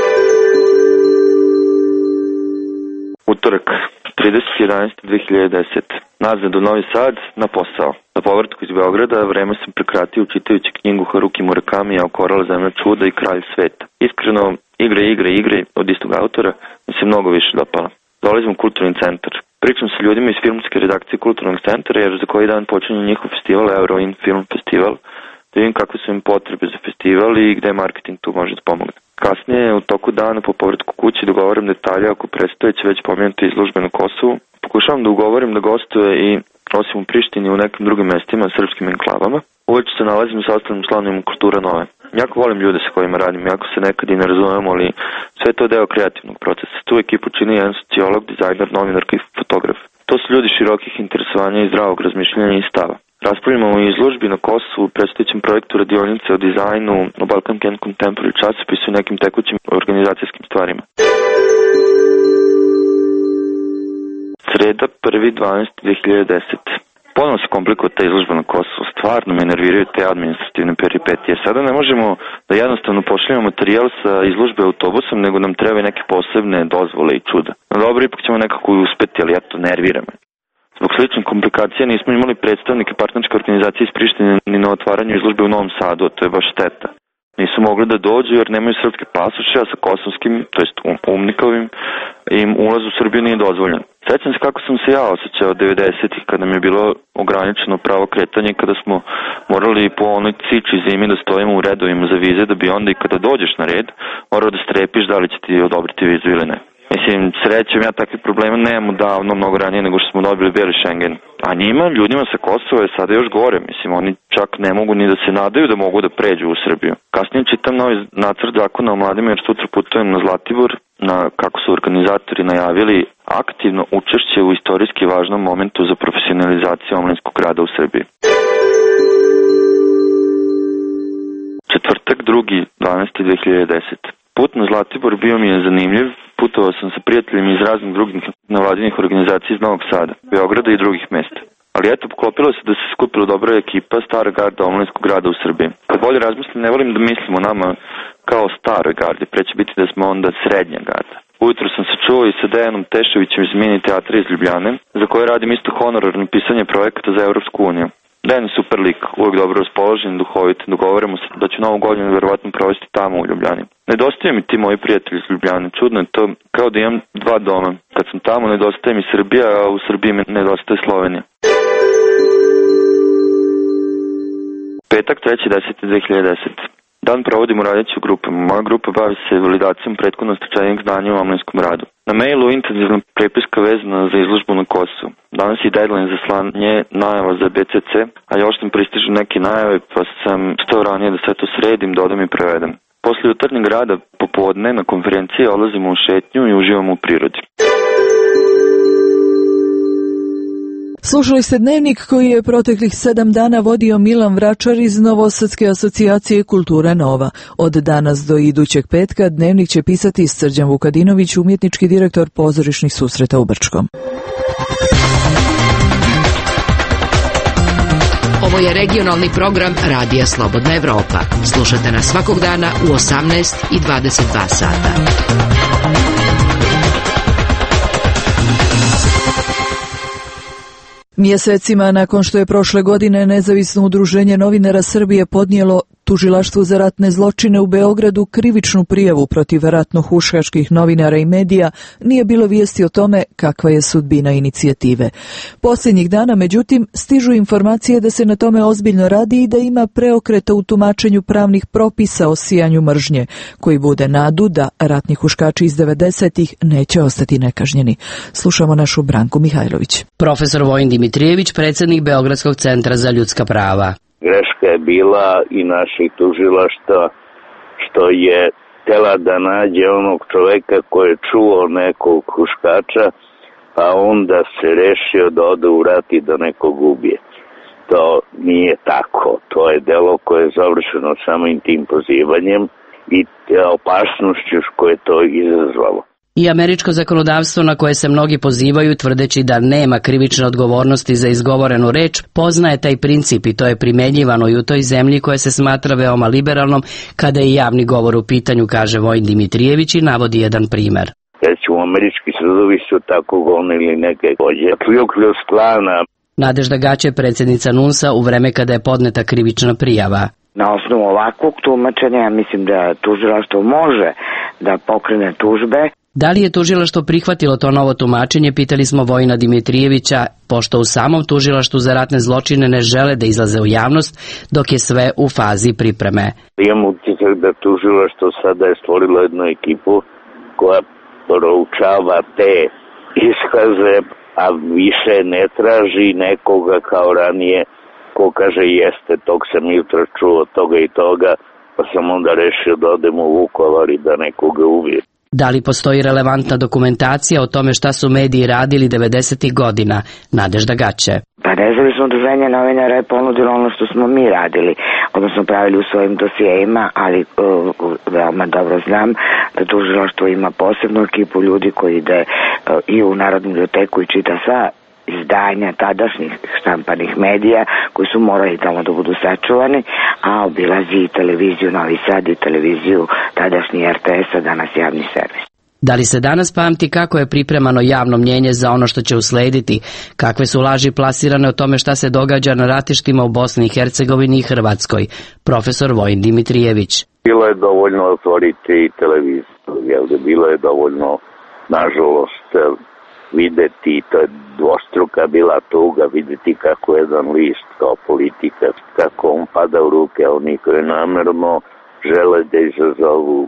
Utorak, tridesetog jedanaestog dve hiljade desete. Nazad u Novi Sad na posao. Na povratku iz Beograda vreme sam prekratio čitajući knjigu Haruki Murakami o Korala zemlja čuda i Kralj sveta. Iskreno, igre, igre, igre od istog autora mi se mnogo više dopala. Dolazim u kulturni centar. Pričam sa ljudima iz filmske redakcije kulturnog centra jer za koji dan počinje njihov festival, Euroin Film Festival, da vidim kakve su im potrebe za festival i gde marketing tu može da pomogne. Kasnije, u toku dana po povratku kući, dogovaram detalje oko predstojeće već pomenute izložbe na Kosovu. Pokušavam da ugovorim da gostuje i osim u Prištini u nekim drugim mestima, srpskim enklavama. Uveče se nalazim sa ostalim članovima Kultura Nove. Jako volim ljude sa kojima radim, jako se nekad i ne razumemo, ali sve to je deo kreativnog procesa. Tu ekipu čini jedan sociolog, dizajner, novinarka i fotograf. To su ljudi širokih interesovanja i zdravog razmišljanja i stava. Raspravljamo o izložbi na Kosovu, predstojećem projektu radionice o dizajnu, o Balkan Can Contemporary časopisu i nekim tekućim organizacijskim stvarima. Sreda, prvi dvanaesti dve hiljade desete. Ponovno se komplikuje ta izložba na Kosovu. Stvarno me nerviraju te administrativne peripetije. Sada ne možemo da jednostavno pošaljemo materijal sa izložbe autobusom, nego nam trebaju neke posebne dozvole i čuda. No dobro, ipak ćemo nekako uspeti, ali ja to nerviram. Zbog sličnih komplikacija nismo imali predstavnike partnerske organizacije iz Prištine ni na otvaranju izložbe u Novom Sadu, a to je baš šteta. Nisu mogli da dođu jer nemaju srpske pasoše, a sa kosovskim, to jest umnikovim, im ulaz u Srbiju nije dozvoljen. Sećam se kako sam se ja osjećao devedesetih kada mi je bilo ograničeno pravo kretanje, kada smo morali po onoj ciči zimi da stojimo u redovima za vize, da bi onda i kada dođeš na red morao da strepiš da li će ti odobriti vizu ili ne. Mislim, srećem, ja takvih problema nemamo davno, mnogo ranije nego što smo dobili beli Schengen. A njima, ljudima sa Kosova je sada još gore. Mislim, oni čak ne mogu ni da se nadaju da mogu da pređu u Srbiju. Kasnije čitam novi nacrt zakona o mladima jer sutra putujem na Zlatibor, na kako su organizatori najavili aktivno učešće u istorijski važnom momentu za profesionalizaciju omladinskog rada u Srbiji. Četvrtak, drugi dvanaesti dve hiljade desete. Put na Zlatibor bio mi je zanimljiv, putovao sam sa prijateljima iz raznih drugih nevladinih organizacija iz Novog Sada, Beograda i drugih mesta. Ali eto, poklopilo se da se skupila dobra ekipa stara garda omladinskog rada u Srbiji. Kad bolje razmislim, ne volim da mislim o nama kao staroj gardi, preće biti da smo onda srednja garda. Ujutro sam se čuo i sa Dejanom Teševićem iz Mini teatra iz Ljubljane, za koje radim isto honorarno pisanje projekata za Evropsku uniju. Dejan je super lik, uvijek dobro raspoložen, duhovit, dogovorimo se da ću novu godinu verovatno provesti tamo u Ljubljani. Nedostaje mi ti moji prijatelji iz Ljubljane, čudno je to kao da imam dva doma. Kad sam tamo nedostaje mi Srbija, a u Srbiji mi nedostaje Slovenija. Petak, treći deseti dve hiljade desete. Dan provodim u radeći u grupama. Moja grupa bavi se validacijom prethodno stečenih znanja u omladinskom radu. Na mailu intenzivna prepiska vezana za izložbu na Kosovu. Danas je deadline za slanje najava za B C C, a još nam pristižu neke najave, pa sam stao ranije da sve to sredim, dodam i prevedem. Posle jutarnjeg rada popodne na konferenciji odlazimo u šetnju i uživamo u prirodi. Slušali ste dnevnik koji je proteklih sedam dana vodio Milan Vračar iz Novosadske asocijacije Kultura Nova. Od danas do idućeg petka dnevnik će pisati Srđan Vukadinović, umjetnički direktor pozorišnih susreta u Brčkom. Ovo je regionalni program Radija Slobodna Evropa. Slušajte nas svakog dana u osamnaest i dvadeset dva sata. Mjesecima nakon što je prošle godine Nezavisno udruženje novinara Srbije podnijelo Tužilaštvu za ratne zločine u Beogradu krivičnu prijavu protiv ratno-huškačkih novinara i medija, nije bilo vijesti o tome kakva je sudbina inicijative. Posljednjih dana, međutim, stižu informacije da se na tome ozbiljno radi i da ima preokreta u tumačenju pravnih propisa o sijanju mržnje, koji bude nadu da ratni huškači iz devedesetih neće ostati nekažnjeni. Slušamo našu Branku Mihajlović. Profesor Vojin Dimitrijević, predsjednik Beogradskog centra za ljudska prava. Greška je bila i naših tužilaštva što je htjela da nađe onog čoveka koji je čuo nekog huškača, pa onda se rešio da ode u rat i da nekog ubije. To nije tako. To je delo koje je završeno samim tim pozivanjem i opasnošću koje je to izazvalo. I američko zakonodavstvo na koje se mnogi pozivaju tvrdeći da nema krivične odgovornosti za izgovorenu reč, poznaje taj princip i to je primenjivano i u toj zemlji koja se smatra veoma liberalnom kada je javni govor u pitanju, kaže Vojin Dimitrijević i navodi jedan primer. Recimo, američki sudovi su tako gonili neke vođe kljuklju sklana. Nadežda Gaće, predsjednica NUNS-a u vreme kada je podneta krivična prijava. Na osnovu ovakvog tumačenja, ja mislim da tužilaštvo može da pokrene tužbe. Da li je tužilaštvo prihvatilo to novo tumačenje, pitali smo Vojina Dimitrijevića, pošto u samom tužilaštvu za ratne zločine ne žele da izlaze u javnost, dok je sve u fazi pripreme. Imam utisak da tužilaštvo sada je stvorilo jednu ekipu koja proučava te iskaze, a više ne traži nekoga kao ranije ko kaže jeste, tog sam jutro čuo, toga i toga, pa sam onda rešio da odem u Vukovar i da nekoga uvijek. Da li postoji relevantna dokumentacija o tome šta su mediji radili devedesetih godina? Nadežda Gaće. Pa nezavisno udruženje novinara je ponudilo ono što smo mi radili, odnosno pravili u svojim dosijejima, ali uh, veoma dobro znam da tužilaštvo ima posebnu ekipu ljudi koji ide uh, i u Narodnu biblioteku i čita sva izdanja tadašnjih štampanih medija koji su morali tamo da budu sačuvani, a obilazi i televiziju Novi Sad i televiziju tadašnji R T S-a, danas javni servis. Da li se danas pamti kako je pripremano javno mnjenje za ono što će uslediti? Kakve su laži plasirane o tome šta se događa na ratištima u Bosni i Hercegovini i Hrvatskoj? Profesor Vojin Dimitrijević. Bilo je dovoljno otvoriti televiziju, jel? Bilo je dovoljno, nažalost, videti, to je dvostruka bila tuga, videti kako jedan list kao politika, kako on pada u ruke oni koji namjerno žele da izazovu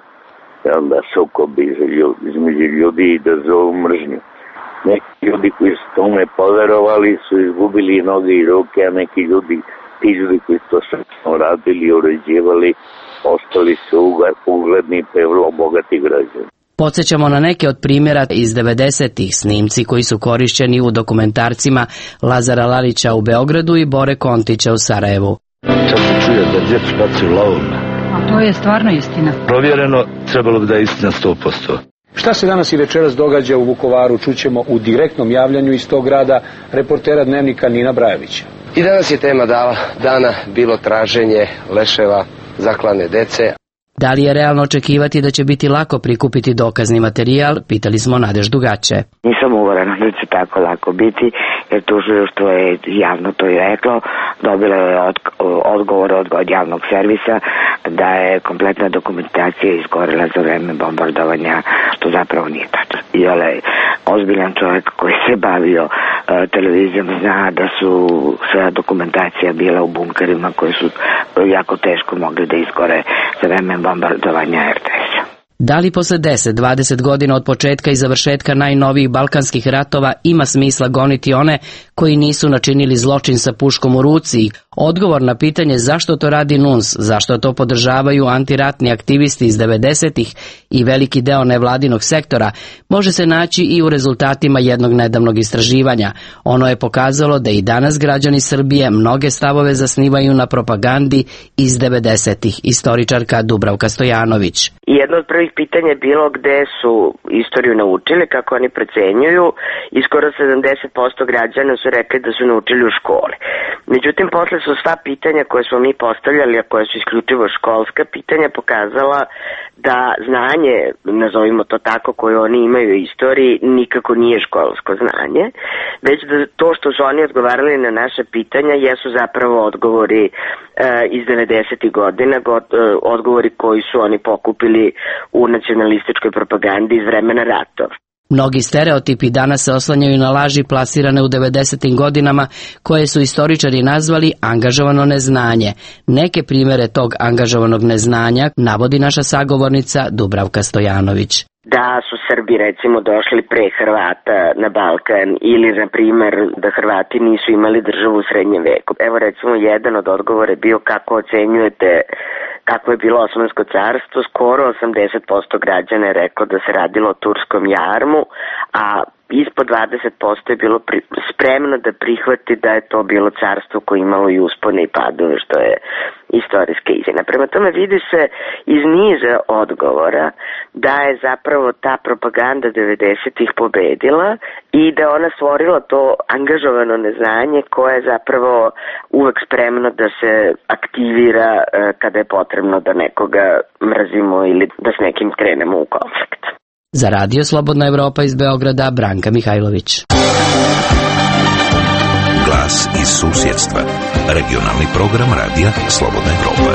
da sukob između ljudi i da zovu mržnju. Neki ljudi koji su tome poverovali su izgubili noge i ruke, a neki ljudi, ti ljudi koji su to srčno radili i uređivali, ostali su ugledni i vrlo bogati građani. Podsjećamo na neke od primjera iz devedesetih, snimci koji su korišćeni u dokumentarcima Lazara Lalića u Beogradu i Bore Kontića u Sarajevu. Čak se čuje da djecu baci u lavovima. A to je stvarno istina. Provjereno, trebalo bi da je istina sto posto. Šta se danas i večeras događa u Vukovaru, čućemo u direktnom javljanju iz tog grada reportera Dnevnika Nina Brajevića. I danas je tema dana bilo traženje leševa zaklane dece. Da li je realno očekivati da će biti lako prikupiti dokazni materijal, pitali smo Nadeždu Gaće. Nisam uverena da će tako lako biti, jer tužilaštvo je javno to i reklo, dobilo je od, odgovor od, od javnog servisa da je kompletna dokumentacija izgorela za vreme bombardovanja, što zapravo nije tačno. I ovaj ozbiljan čovjek koji se bavio uh, televizijom zna da su sva dokumentacija bila u bunkerima koji su jako teško mogli da izgore za vreme bombardovanja R T S-a. Da li posle deset do dvadeset godina od početka i završetka najnovijih balkanskih ratova ima smisla goniti one koji nisu načinili zločin sa puškom u ruci? Odgovor na pitanje zašto to radi NUNS, zašto to podržavaju antiratni aktivisti iz devedesetih i veliki deo nevladinog sektora, može se naći i u rezultatima jednog nedavnog istraživanja. Ono je pokazalo da i danas građani Srbije mnoge stavove zasnivaju na propagandi iz devedesetih. Istoričarka Dubravka Stojanović. Jedno od prvih pitanja je bilo gde su istoriju naučili, kako oni procenjuju, i skoro sedamdeset posto građana su rekli da su naučili u školi. Međutim, posle su sva pitanja koje smo mi postavljali, a koje su isključivo školska pitanja, pokazala da znanje, nazovimo to tako, koje oni imaju u istoriji, nikako nije školsko znanje, već da to što su oni odgovarali na naše pitanja jesu zapravo odgovori e, iz devedesetih godina, god, e, odgovori koji su oni pokupili u nacionalističkoj propagandi iz vremena ratova. Mnogi stereotipi danas se oslanjaju na laži plasirane u devedesetim godinama koje su istoričari nazvali angažovano neznanje. Neke primjere tog angažovanog neznanja navodi naša sagovornica Dubravka Stojanović. Da su Srbi recimo došli pre Hrvata na Balkan ili na primjer da Hrvati nisu imali državu u srednjem veku. Evo recimo jedan od odgovora je bio kako ocenjujete kako je bilo Osmansko carstvo. Skoro osamdeset posto građana je reklo da se radilo o turskom jarmu, a ispod ispod dvadeset posto je bilo pri, spremno da prihvati da je to bilo carstvo koje imalo i uspone i padove, što je istorijska istina. Prema tome vidi se iz niza odgovora da je zapravo ta propaganda devedesetih pobedila i da ona stvorila to angažovano neznanje koje je zapravo uvek spremno da se aktivira e, kada je potrebno da nekoga mrzimo ili da s nekim krenemo u konflikt. Za Radio Slobodna Evropa iz Beograda, Branka Mihajlović. Glas iz susjedstva. Regionalni program Radija Slobodna Evropa.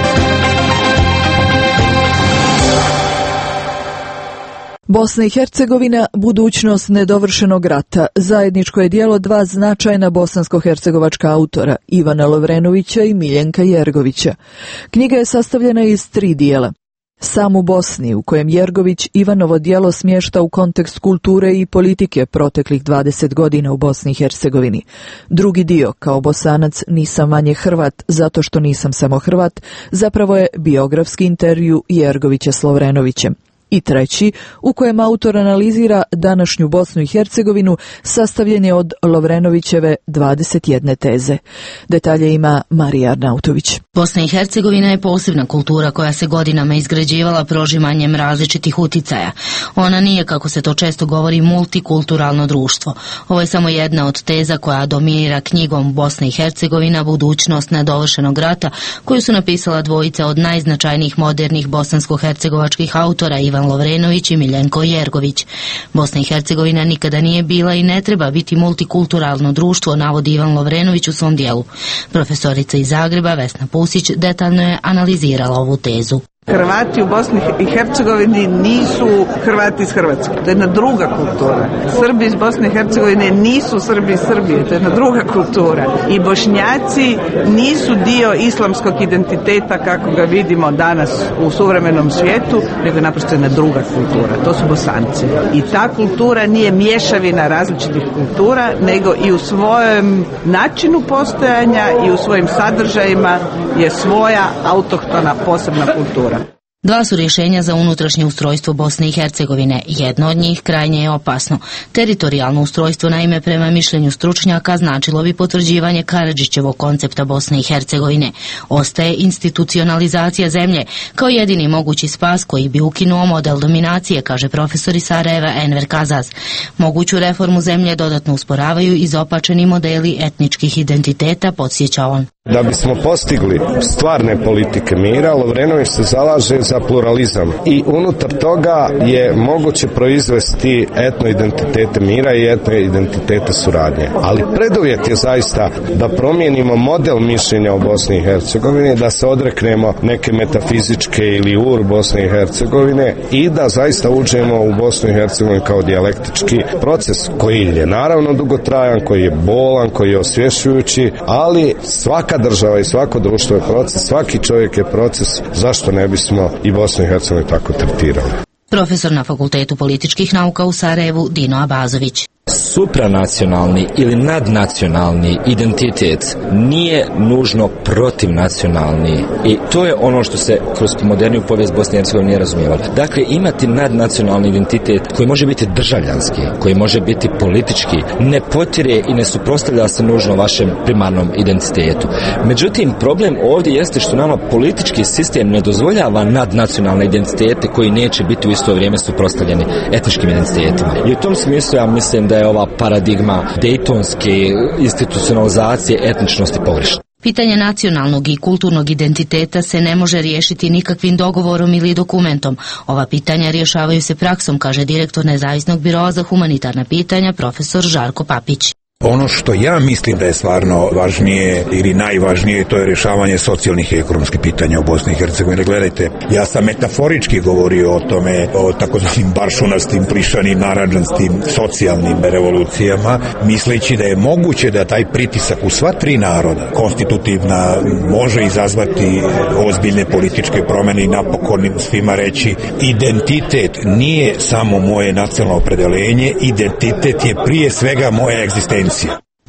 Bosna i Hercegovina, budućnost nedovršenog rata, zajedničko je djelo dva značajna bosansko-hercegovačka autora, Ivana Lovrenovića i Miljenka Jergovića. Knjiga je sastavljena iz tri dijela. Sam u Bosni, u kojem Jergović Ivanovo djelo smješta u kontekst kulture i politike proteklih dvadeset godina u Bosni i Hercegovini. Drugi dio, kao Bosanac nisam manje Hrvat zato što nisam samo Hrvat, zapravo je biografski intervju Jergovića s Lovrenovićem. I treći, u kojem autor analizira današnju Bosnu i Hercegovinu, sastavljen je od Lovrenovićeve dvadeset jedne teze. Detalje ima Marija Arnautović. Bosna i Hercegovina je posebna kultura koja se godinama izgrađivala prožimanjem različitih uticaja. Ona nije, kako se to često govori, multikulturalno društvo. Ovo je samo jedna od teza koja dominira knjigom Bosna i Hercegovina, budućnost nedovršenog rata, koju su napisala dvojica od najznačajnijih modernih bosansko-hercegovačkih autora, Ivan Lovrenović i Miljenko Jergović. Bosna i Hercegovina nikada nije bila i ne treba biti multikulturalno društvo, navodi Ivan Lovrenović u svom dijelu. Profesorica iz Zagreba, Vesna Pusić, detaljno je analizirala ovu tezu. Hrvati u Bosni i Hercegovini nisu Hrvati iz Hrvatske, to je jedna druga kultura. Srbi iz Bosne i Hercegovine nisu Srbi iz Srbije, to je jedna druga kultura. I Bošnjaci nisu dio islamskog identiteta kako ga vidimo danas u suvremenom svijetu, nego je naprosto jedna druga kultura, to su Bosanci. I ta kultura nije mješavina različitih kultura, nego i u svojem načinu postojanja i u svojim sadržajima je svoja autohtona posebna kultura. Dva su rješenja za unutrašnje ustrojstvo Bosne i Hercegovine. Jedno od njih krajnje je opasno. Teritorijalno ustrojstvo, naime, prema mišljenju stručnjaka, značilo bi potvrđivanje Karadžićevog koncepta Bosne i Hercegovine. Ostaje institucionalizacija zemlje kao jedini mogući spas koji bi ukinuo model dominacije, kaže profesor iz Sarajeva Enver Kazaz. Moguću reformu zemlje dodatno usporavaju izopačeni modeli etničkih identiteta, podsjeća on. Da bismo postigli stvarne politike mira, Lovrenović se zalaže za pluralizam i unutar toga je moguće proizvesti etno identitete mira i etno identitete suradnje. Ali preduvjet je zaista da promijenimo model mišljenja o Bosni i Hercegovini, da se odreknemo neke metafizičke ili ur Bosne i Hercegovine i da zaista uđemo u Bosnu i Hercegovinu kao dijalektički proces koji je naravno dugotrajan, koji je bolan, koji je osvješćujući, ali svaka država i svako društvo je proces, svaki čovjek je proces, zašto ne bismo i Bosnu i Hercegovinu tako tretirali. Profesor na Fakultetu političkih nauka u Sarajevu Dino Abazović. Supranacionalni ili nadnacionalni identitet nije nužno protivnacionalni i to je ono što se kroz moderniju povijest Bosne i Hercegovine nije razumijevalo. Dakle, imati nadnacionalni identitet koji može biti državljanski, koji može biti politički, ne potire i ne suprotstavlja se nužno vašem primarnom identitetu. Međutim, problem ovdje jeste što nama politički sistem ne dozvoljava nadnacionalne identitete koji neće biti u isto vrijeme suprotstavljeni etničkim identitetima. I u tom smislu ja mislim da je ova paradigma dejtonske institucionalizacije etničnosti pogrešna. Pitanje nacionalnog i kulturnog identiteta se ne može riješiti nikakvim dogovorom ili dokumentom. Ova pitanja rješavaju se praksom, kaže direktor Nezavisnog biroa za humanitarna pitanja, profesor Žarko Papić. Ono što ja mislim da je stvarno važnije ili najvažnije, to je rješavanje socijalnih i ekonomskih pitanja u Bosni i Hercegovini. Gledajte, ja sam metaforički govorio o tome, o takozvanim baršunastim, plišanim, narandžanskim socijalnim revolucijama, misleći da je moguće da taj pritisak u sva tri naroda konstitutivna može izazvati ozbiljne političke promjene i napokon svima reći identitet nije samo moje nacionalno opredeljenje, identitet je prije svega moja egzistencija.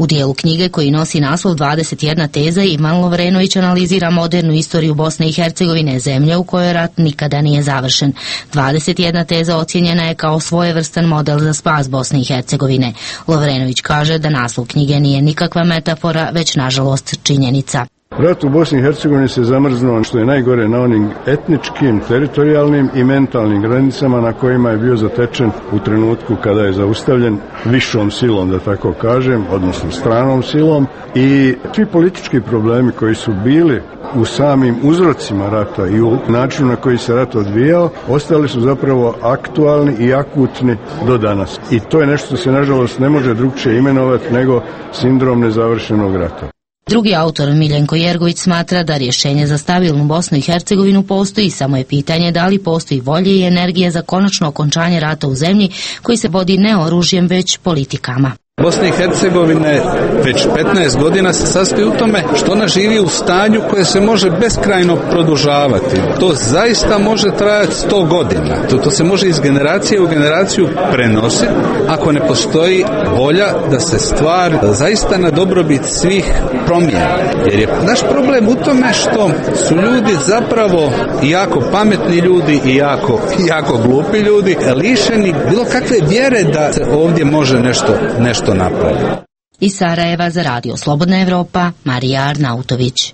U dijelu knjige koji nosi naslov dvadeset jedna teza Ivan Lovrenović analizira modernu istoriju Bosne i Hercegovine, zemlje u kojoj rat nikada nije završen. dvadeset jedna teza ocjenjena je kao svojevrstan model za spas Bosne i Hercegovine. Lovrenović kaže da naslov knjige nije nikakva metafora, već nažalost činjenica. Rat u Bosni i Hercegovini se zamrznuo, što je najgore, na onim etničkim, teritorijalnim i mentalnim granicama na kojima je bio zatečen u trenutku kada je zaustavljen višom silom, da tako kažem, odnosno stranom silom, i svi politički problemi koji su bili u samim uzrocima rata i u načinu na koji se rat odvijao, ostali su zapravo aktualni i akutni do danas. I to je nešto što se nažalost ne može drugčije imenovati nego sindrom nezavršenog rata. Drugi autor, Miljenko Jergović, smatra da rješenje za stabilnu Bosnu i Hercegovinu postoji, samo je pitanje da li postoji volje i energije za konačno okončanje rata u zemlji koji se vodi ne oružjem već politikama. Bosna i Hercegovine već petnaest godina se sastoji u tome što ona živi u stanju koje se može beskrajno produžavati. To zaista može trajati sto godina. To, to se može iz generacije u generaciju prenositi ako ne postoji volja da se stvar zaista na dobrobit svih promijeni. Jer je naš problem u tome što su ljudi zapravo jako pametni ljudi i jako, jako glupi ljudi, lišeni bilo kakve vjere da se ovdje može nešto, nešto napraviti. Iz Sarajeva za Radio Slobodna Evropa, Marija Arnautović.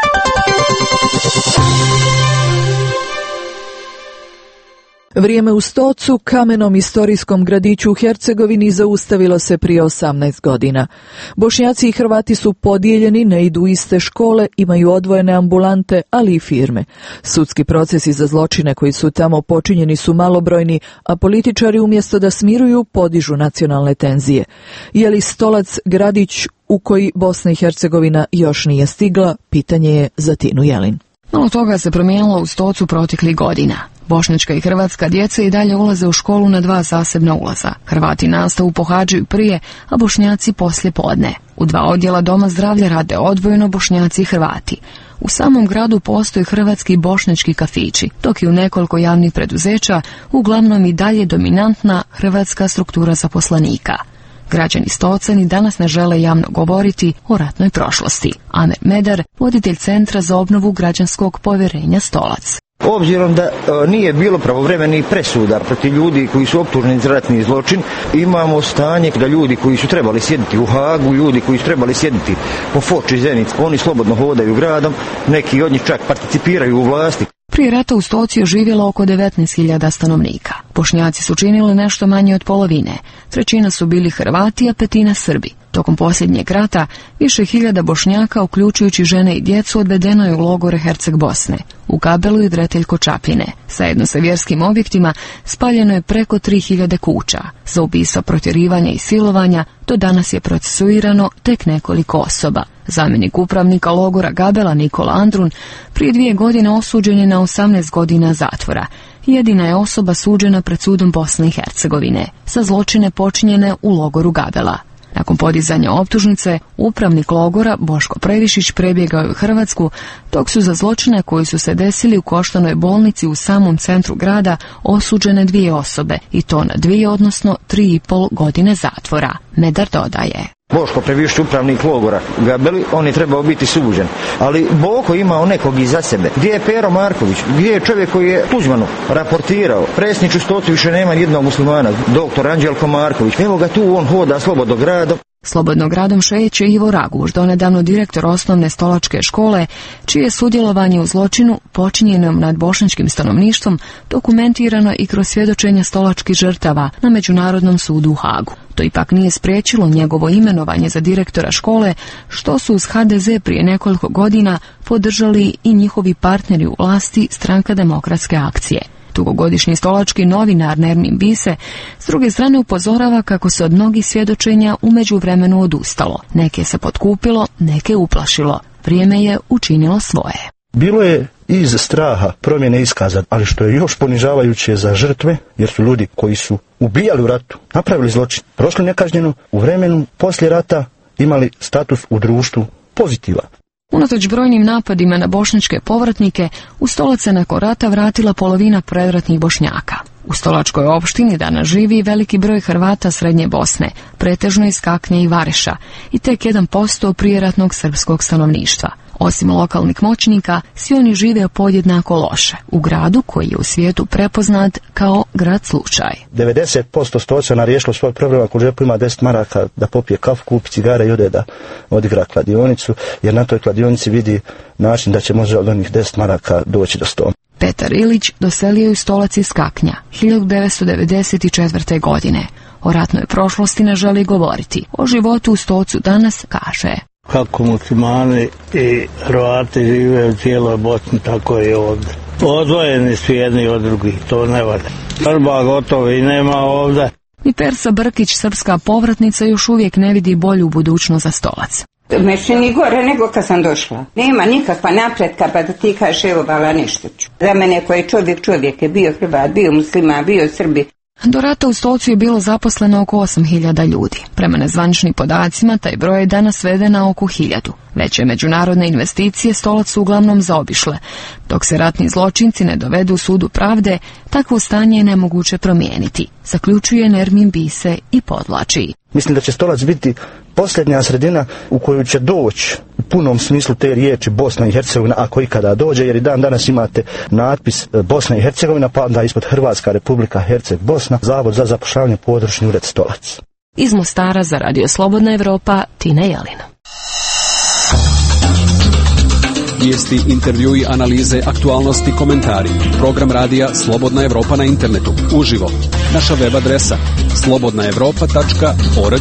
Vrijeme u Stocu, kamenom istorijskom gradiću u Hercegovini, zaustavilo se prije osamnaest godina. Bošnjaci i Hrvati su podijeljeni, ne idu u iste škole, imaju odvojene ambulante, ali i firme. Sudski procesi za zločine koji su tamo počinjeni su malobrojni, a političari umjesto da smiruju, podižu nacionalne tenzije. Je li Stolac gradić u koji Bosna i Hercegovina još nije stigla, pitanje je za Tinu Jelin. Malo toga se promijenilo u Stocu proteklih godina. Bošnjačka i hrvatska djeca i dalje ulaze u školu na dva zasebna ulaza. Hrvati nastavu pohađaju prije, a Bošnjaci poslije podne. U dva odjela doma zdravlja rade odvojeno Bošnjaci i Hrvati. U samom gradu postoje hrvatski i bošnjački kafići, dok je u nekoliko javnih preduzeća uglavnom i dalje dominantna hrvatska struktura zaposlenika. Građani Stoca ni danas ne žele javno govoriti o ratnoj prošlosti. Amer Medar, voditelj Centra za obnovu građanskog povjerenja Stolac. Obzirom da e, nije bilo pravovremenih presuda protiv ljudi koji su optuženi za ratni zločin, imamo stanje da ljudi koji su trebali sjediti u Hagu, ljudi koji su trebali sjediti po Foči, Zenici, oni slobodno hodaju gradom, neki od njih čak participiraju u vlasti. Prije rata u Stoci je živjelo oko devetnaest hiljada stanovnika. Bošnjaci su činili nešto manje od polovine. Trećina su bili Hrvati, a petina Srbi. Tokom posljednjeg rata više hiljada Bošnjaka, uključujući žene i djecu, odvedeno je u logore Herceg Bosne, u Gabelu i Dreteljko Čapljine. Zajedno sa vjerskim objektima spaljeno je preko tri hiljade kuća. Za ubistva, protjerivanja i silovanja do danas je procesuirano tek nekoliko osoba. Zamjenik upravnika logora Gabela Nikola Andrun prije dvije godine osuđen je na osamnaest godina zatvora. Jedina je osoba suđena pred sudom Bosne i Hercegovine za zločine počinjene u logoru Gabela. Nakon podizanja optužnice, upravnik logora Boško Previšić prebjegao je u Hrvatsku, dok su za zločine koji su se desili u Koštanoj bolnici u samom centru grada osuđene dvije osobe, i to na dvije, odnosno tri i pol godine zatvora. Medar dodaje. Boško Previšić, upravnik logora Gabeli, on je trebao biti suđen. Ali Boko imao nekog iza sebe. Gdje je Pero Marković? Gdje je čovjek koji je Tuđmanu raportirao? Predsjednič u Stocu više nema jednog muslimana, doktor Anđelko Marković. Evo ga tu, on hoda slobodno gradom. Slobodno gradom šeće Ivo Raguž, donedavno direktor osnovne stolačke škole, čije sudjelovanje u zločinu počinjenom nad bošnjačkim stanovništvom dokumentirano i kroz svjedočenja stolačkih žrtava na Međunarodnom sudu u Hagu. To ipak nije spriječilo njegovo imenovanje za direktora škole, što su uz H D Z prije nekoliko godina podržali i njihovi partneri u vlasti Stranka demokratske akcije. Dugogodišnji stolački novinar Nermin Bise s druge strane upozorava kako se od mnogih svjedočenja u međuvremenu odustalo. Neke se potkupilo, neke uplašilo. Vrijeme je učinilo svoje. Bilo je iz straha promjene iskaza, ali što je još ponižavajuće za žrtve, jer su ljudi koji su ubijali u ratu, napravili zločin, prošli nekažnjeno, u vremenu poslije rata imali status u društvu pozitivan. Unatoč brojnim napadima na bošnjačke povratnike, u Stolac se nakon rata vratila polovina predratnih Bošnjaka. U Stolačkoj opštini danas živi veliki broj Hrvata Srednje Bosne, pretežno iz Kaknje i Vareša, i tek jedan posto prijeratnog srpskog stanovništva. Osim lokalnih moćnika, svi oni žive podjednako loše, u gradu koji je u svijetu prepoznat kao grad slučaj. devedeset posto Stočana riješilo svoj problem ako u džepu ima deset maraka da popije kafu, kupi cigare i ode da odigra kladionicu, jer na toj kladionici vidi način da će može od onih deset maraka doći do sto. Petar Ilić doselio je Stolac iz Kaknja hiljadu devetsto devedeset četvrte. godine. O ratnoj prošlosti ne želi govoriti. O životu u Stocu danas kaže: kako muslimani i Hrvati žive u cijeloj Bosni, tako i ovdje. Odvojeni su jedni od drugih, to ne valja. Srba gotovo i nema ovdje. I Persa Brkić, srpska povratnica, još uvijek ne vidi bolju budućnost za Stolac. Mešćini gore nego kad sam došla. Nema nikakva napretka pa da ti kažeš evo vala nešto ću. Za mene koji je čovjek čovjek je bio Hrvat, bio musliman, bio Srbi. Do rata u Stolcu je bilo zaposleno oko osam hiljada ljudi. Prema nezvaničnim podacima, taj broj je danas sveden na oko hiljadu. Veće međunarodne investicije Stolac su uglavnom zaobišle. Dok se ratni zločinci ne dovedu u sudu pravde, takvo stanje je nemoguće promijeniti, zaključuje Nermin Bise i podvlači. Mislim da će Stolac biti posljednja sredina u koju će doći u punom smislu te riječi Bosna i Hercegovina, ako ikada dođe, jer i dan danas imate natpis Bosna i Hercegovina, pa onda ispod Hrvatska Republika Herceg Bosna, Zavod za zapošljavanje, područni ured Stolac. Iz Mostara za Radio Slobodna Evropa, Tina Jelina. Vijesti, intervjui, analize, aktualnosti, komentari. Program radija Slobodna Evropa na internetu. Uživo. Naša web adresa slobodna evropa tačka org.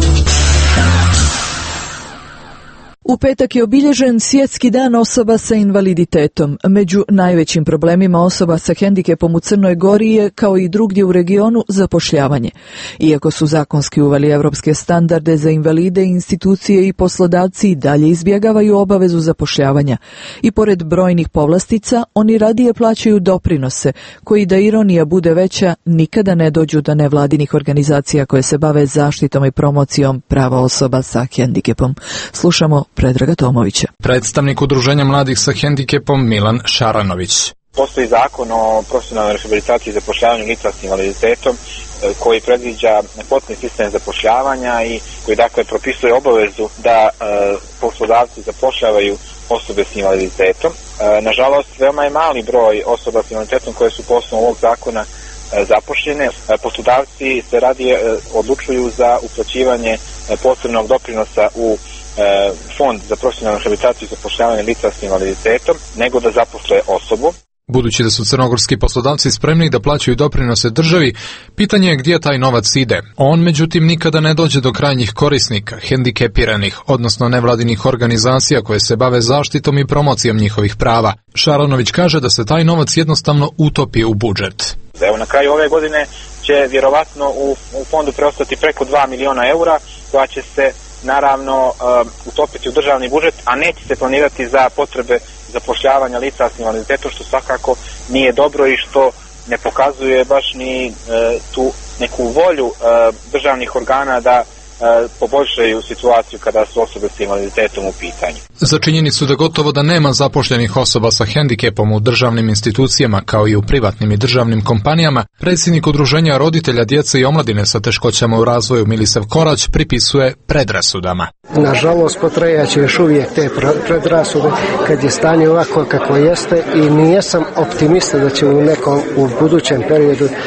U petak je obilježen Svjetski dan osoba sa invaliditetom. Među najvećim problemima osoba sa hendikepom u Crnoj Gori je, kao i drugdje u regionu, zapošljavanje. Iako su zakonski uveli evropske standarde za invalide, institucije i poslodavci i dalje izbjegavaju obavezu zapošljavanja. I pored brojnih povlastica, oni radije plaćaju doprinose, koji, da ironija bude veća, nikada ne dođu do nevladinih organizacija koje se bave zaštitom i promocijom prava osoba sa hendikepom. Slušamo Predraga Tomovića. Predstavnik Udruženja mladih sa hendikepom Milan Šaranović. Postoji zakon o profesionalnoj rehabilitaciji i zapošljavanju lica s invaliditetom koji predviđa potpuni sistem zapošljavanja i koji dakle propisuje obavezu da e, poslodavci zapošljavaju osobe s invaliditetom. E, nažalost, veoma je mali broj osoba s invaliditetom koje su po osnovu ovog zakona e, zapošljene. E, poslodavci se radije e, odlučuju za uplaćivanje e, posebnog doprinosa u e, fond za profesionalnu rehabilitaciju i zapošljavanje lica s invaliditetom nego da zaposle osobu. Budući da su crnogorski poslodavci spremni da plaćaju doprinose državi, pitanje je gdje taj novac ide. On, međutim, nikada ne dođe do krajnjih korisnika, hendikepiranih, odnosno nevladinih organizacija koje se bave zaštitom i promocijom njihovih prava. Šaranović kaže da se taj novac jednostavno utopi u budžet. Evo, na kraju ove godine će vjerovatno u, u fondu preostati preko dva miliona eura, koja će se naravno uh, utopiti u državni budžet, a neće se planirati za potrebe zapošljavanja lica s invaliditetom, što svakako nije dobro i što ne pokazuje baš ni e, tu neku volju e, državnih organa da e, poboljšaju situaciju kada su osobe s invaliditetom u pitanju. Za činjenicu da gotovo da nema zapošljenih osoba sa hendikepom u državnim institucijama kao i u privatnim i državnim kompanijama, predsjednik Udruženja roditelja djece i omladine sa teškoćama u razvoju Milisav Korać pripisuje predrasudama. Nažalost, potrajaće još uvijek te predrasude kad je stanje ovako kako jeste i nijesam optimista da će u nekom u budućem periodu e,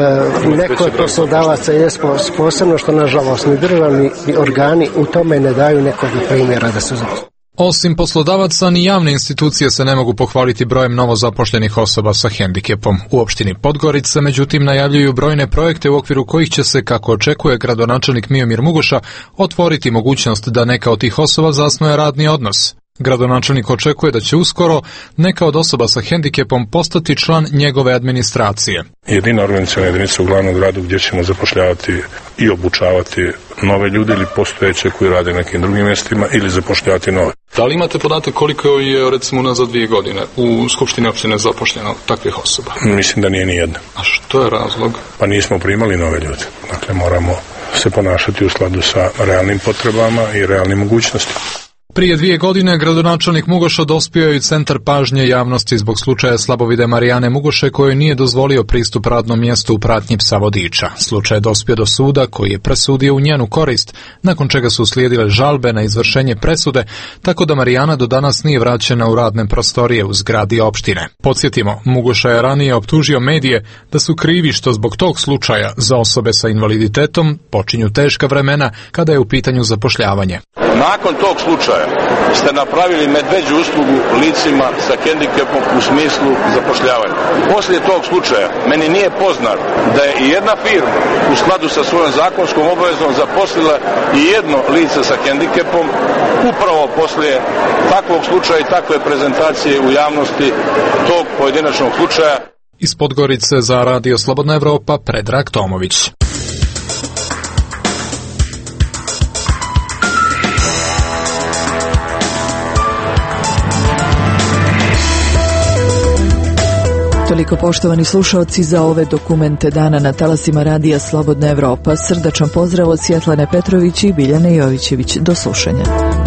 neko od poslodavaca je posebno što nažalost ni državni organi u tome ne daju nekog primjera da su zaposleni. Osim poslodavaca, ni javne institucije se ne mogu pohvaliti brojem novozapošljenih osoba sa hendikepom. U opštini Podgorica, međutim, najavljuju brojne projekte u okviru kojih će se, kako očekuje gradonačelnik Miomir Mugoša, otvoriti mogućnost da neka od tih osoba zasnuje radni odnos. Gradonačelnik očekuje da će uskoro neka od osoba sa hendikepom postati član njegove administracije. Jedina organizacijona jedinica u glavnom gradu gdje ćemo zapošljavati i obučavati nove ljude ili postojeće koji rade nekim drugim mjestima ili zapošljavati nove. Da li imate podatak koliko je, recimo, unazad dvije godine u Skupštini opštine zapošljeno takvih osoba? Mislim da nije ni jedna. A što je razlog? Pa nismo primali nove ljude. Dakle, moramo se ponašati u skladu sa realnim potrebama i realnim mogućnostima. Prije dvije godine gradonačelnik Mugoša dospio je u centar pažnje javnosti zbog slučaja slabovide Marijane Mugoše kojoj nije dozvolio pristup radnom mjestu u pratnji psa vodiča. Slučaj je dospio do suda koji je presudio u njenu korist, nakon čega su uslijedile žalbe na izvršenje presude, tako da Marijana do danas nije vraćena u radne prostorije u zgradi opštine. Podsjetimo, Mugoša je ranije optužio medije da su krivi što zbog tog slučaja za osobe sa invaliditetom počinju teška vremena kada je u pitanju zapošljavanje. Nakon tog slučaja ste napravili medveđu uslugu licima sa hendikepom u smislu zapošljavanja. Poslije tog slučaja meni nije poznato da je i jedna firma u skladu sa svojom zakonskom obavezom zaposlila i jedno lice sa hendikepom upravo poslije takvog slučaja i takve prezentacije u javnosti tog pojedinačnog slučaja. Iz Podgorice za Radio Slobodna Evropa, Predrag Tomović. Toliko, poštovani slušaoci, za ove dokumente dana na talasima Radija Slobodna Evropa. Srdačan pozdrav od Svjetlane Petrović i Biljane Jovićević. Do slušanja.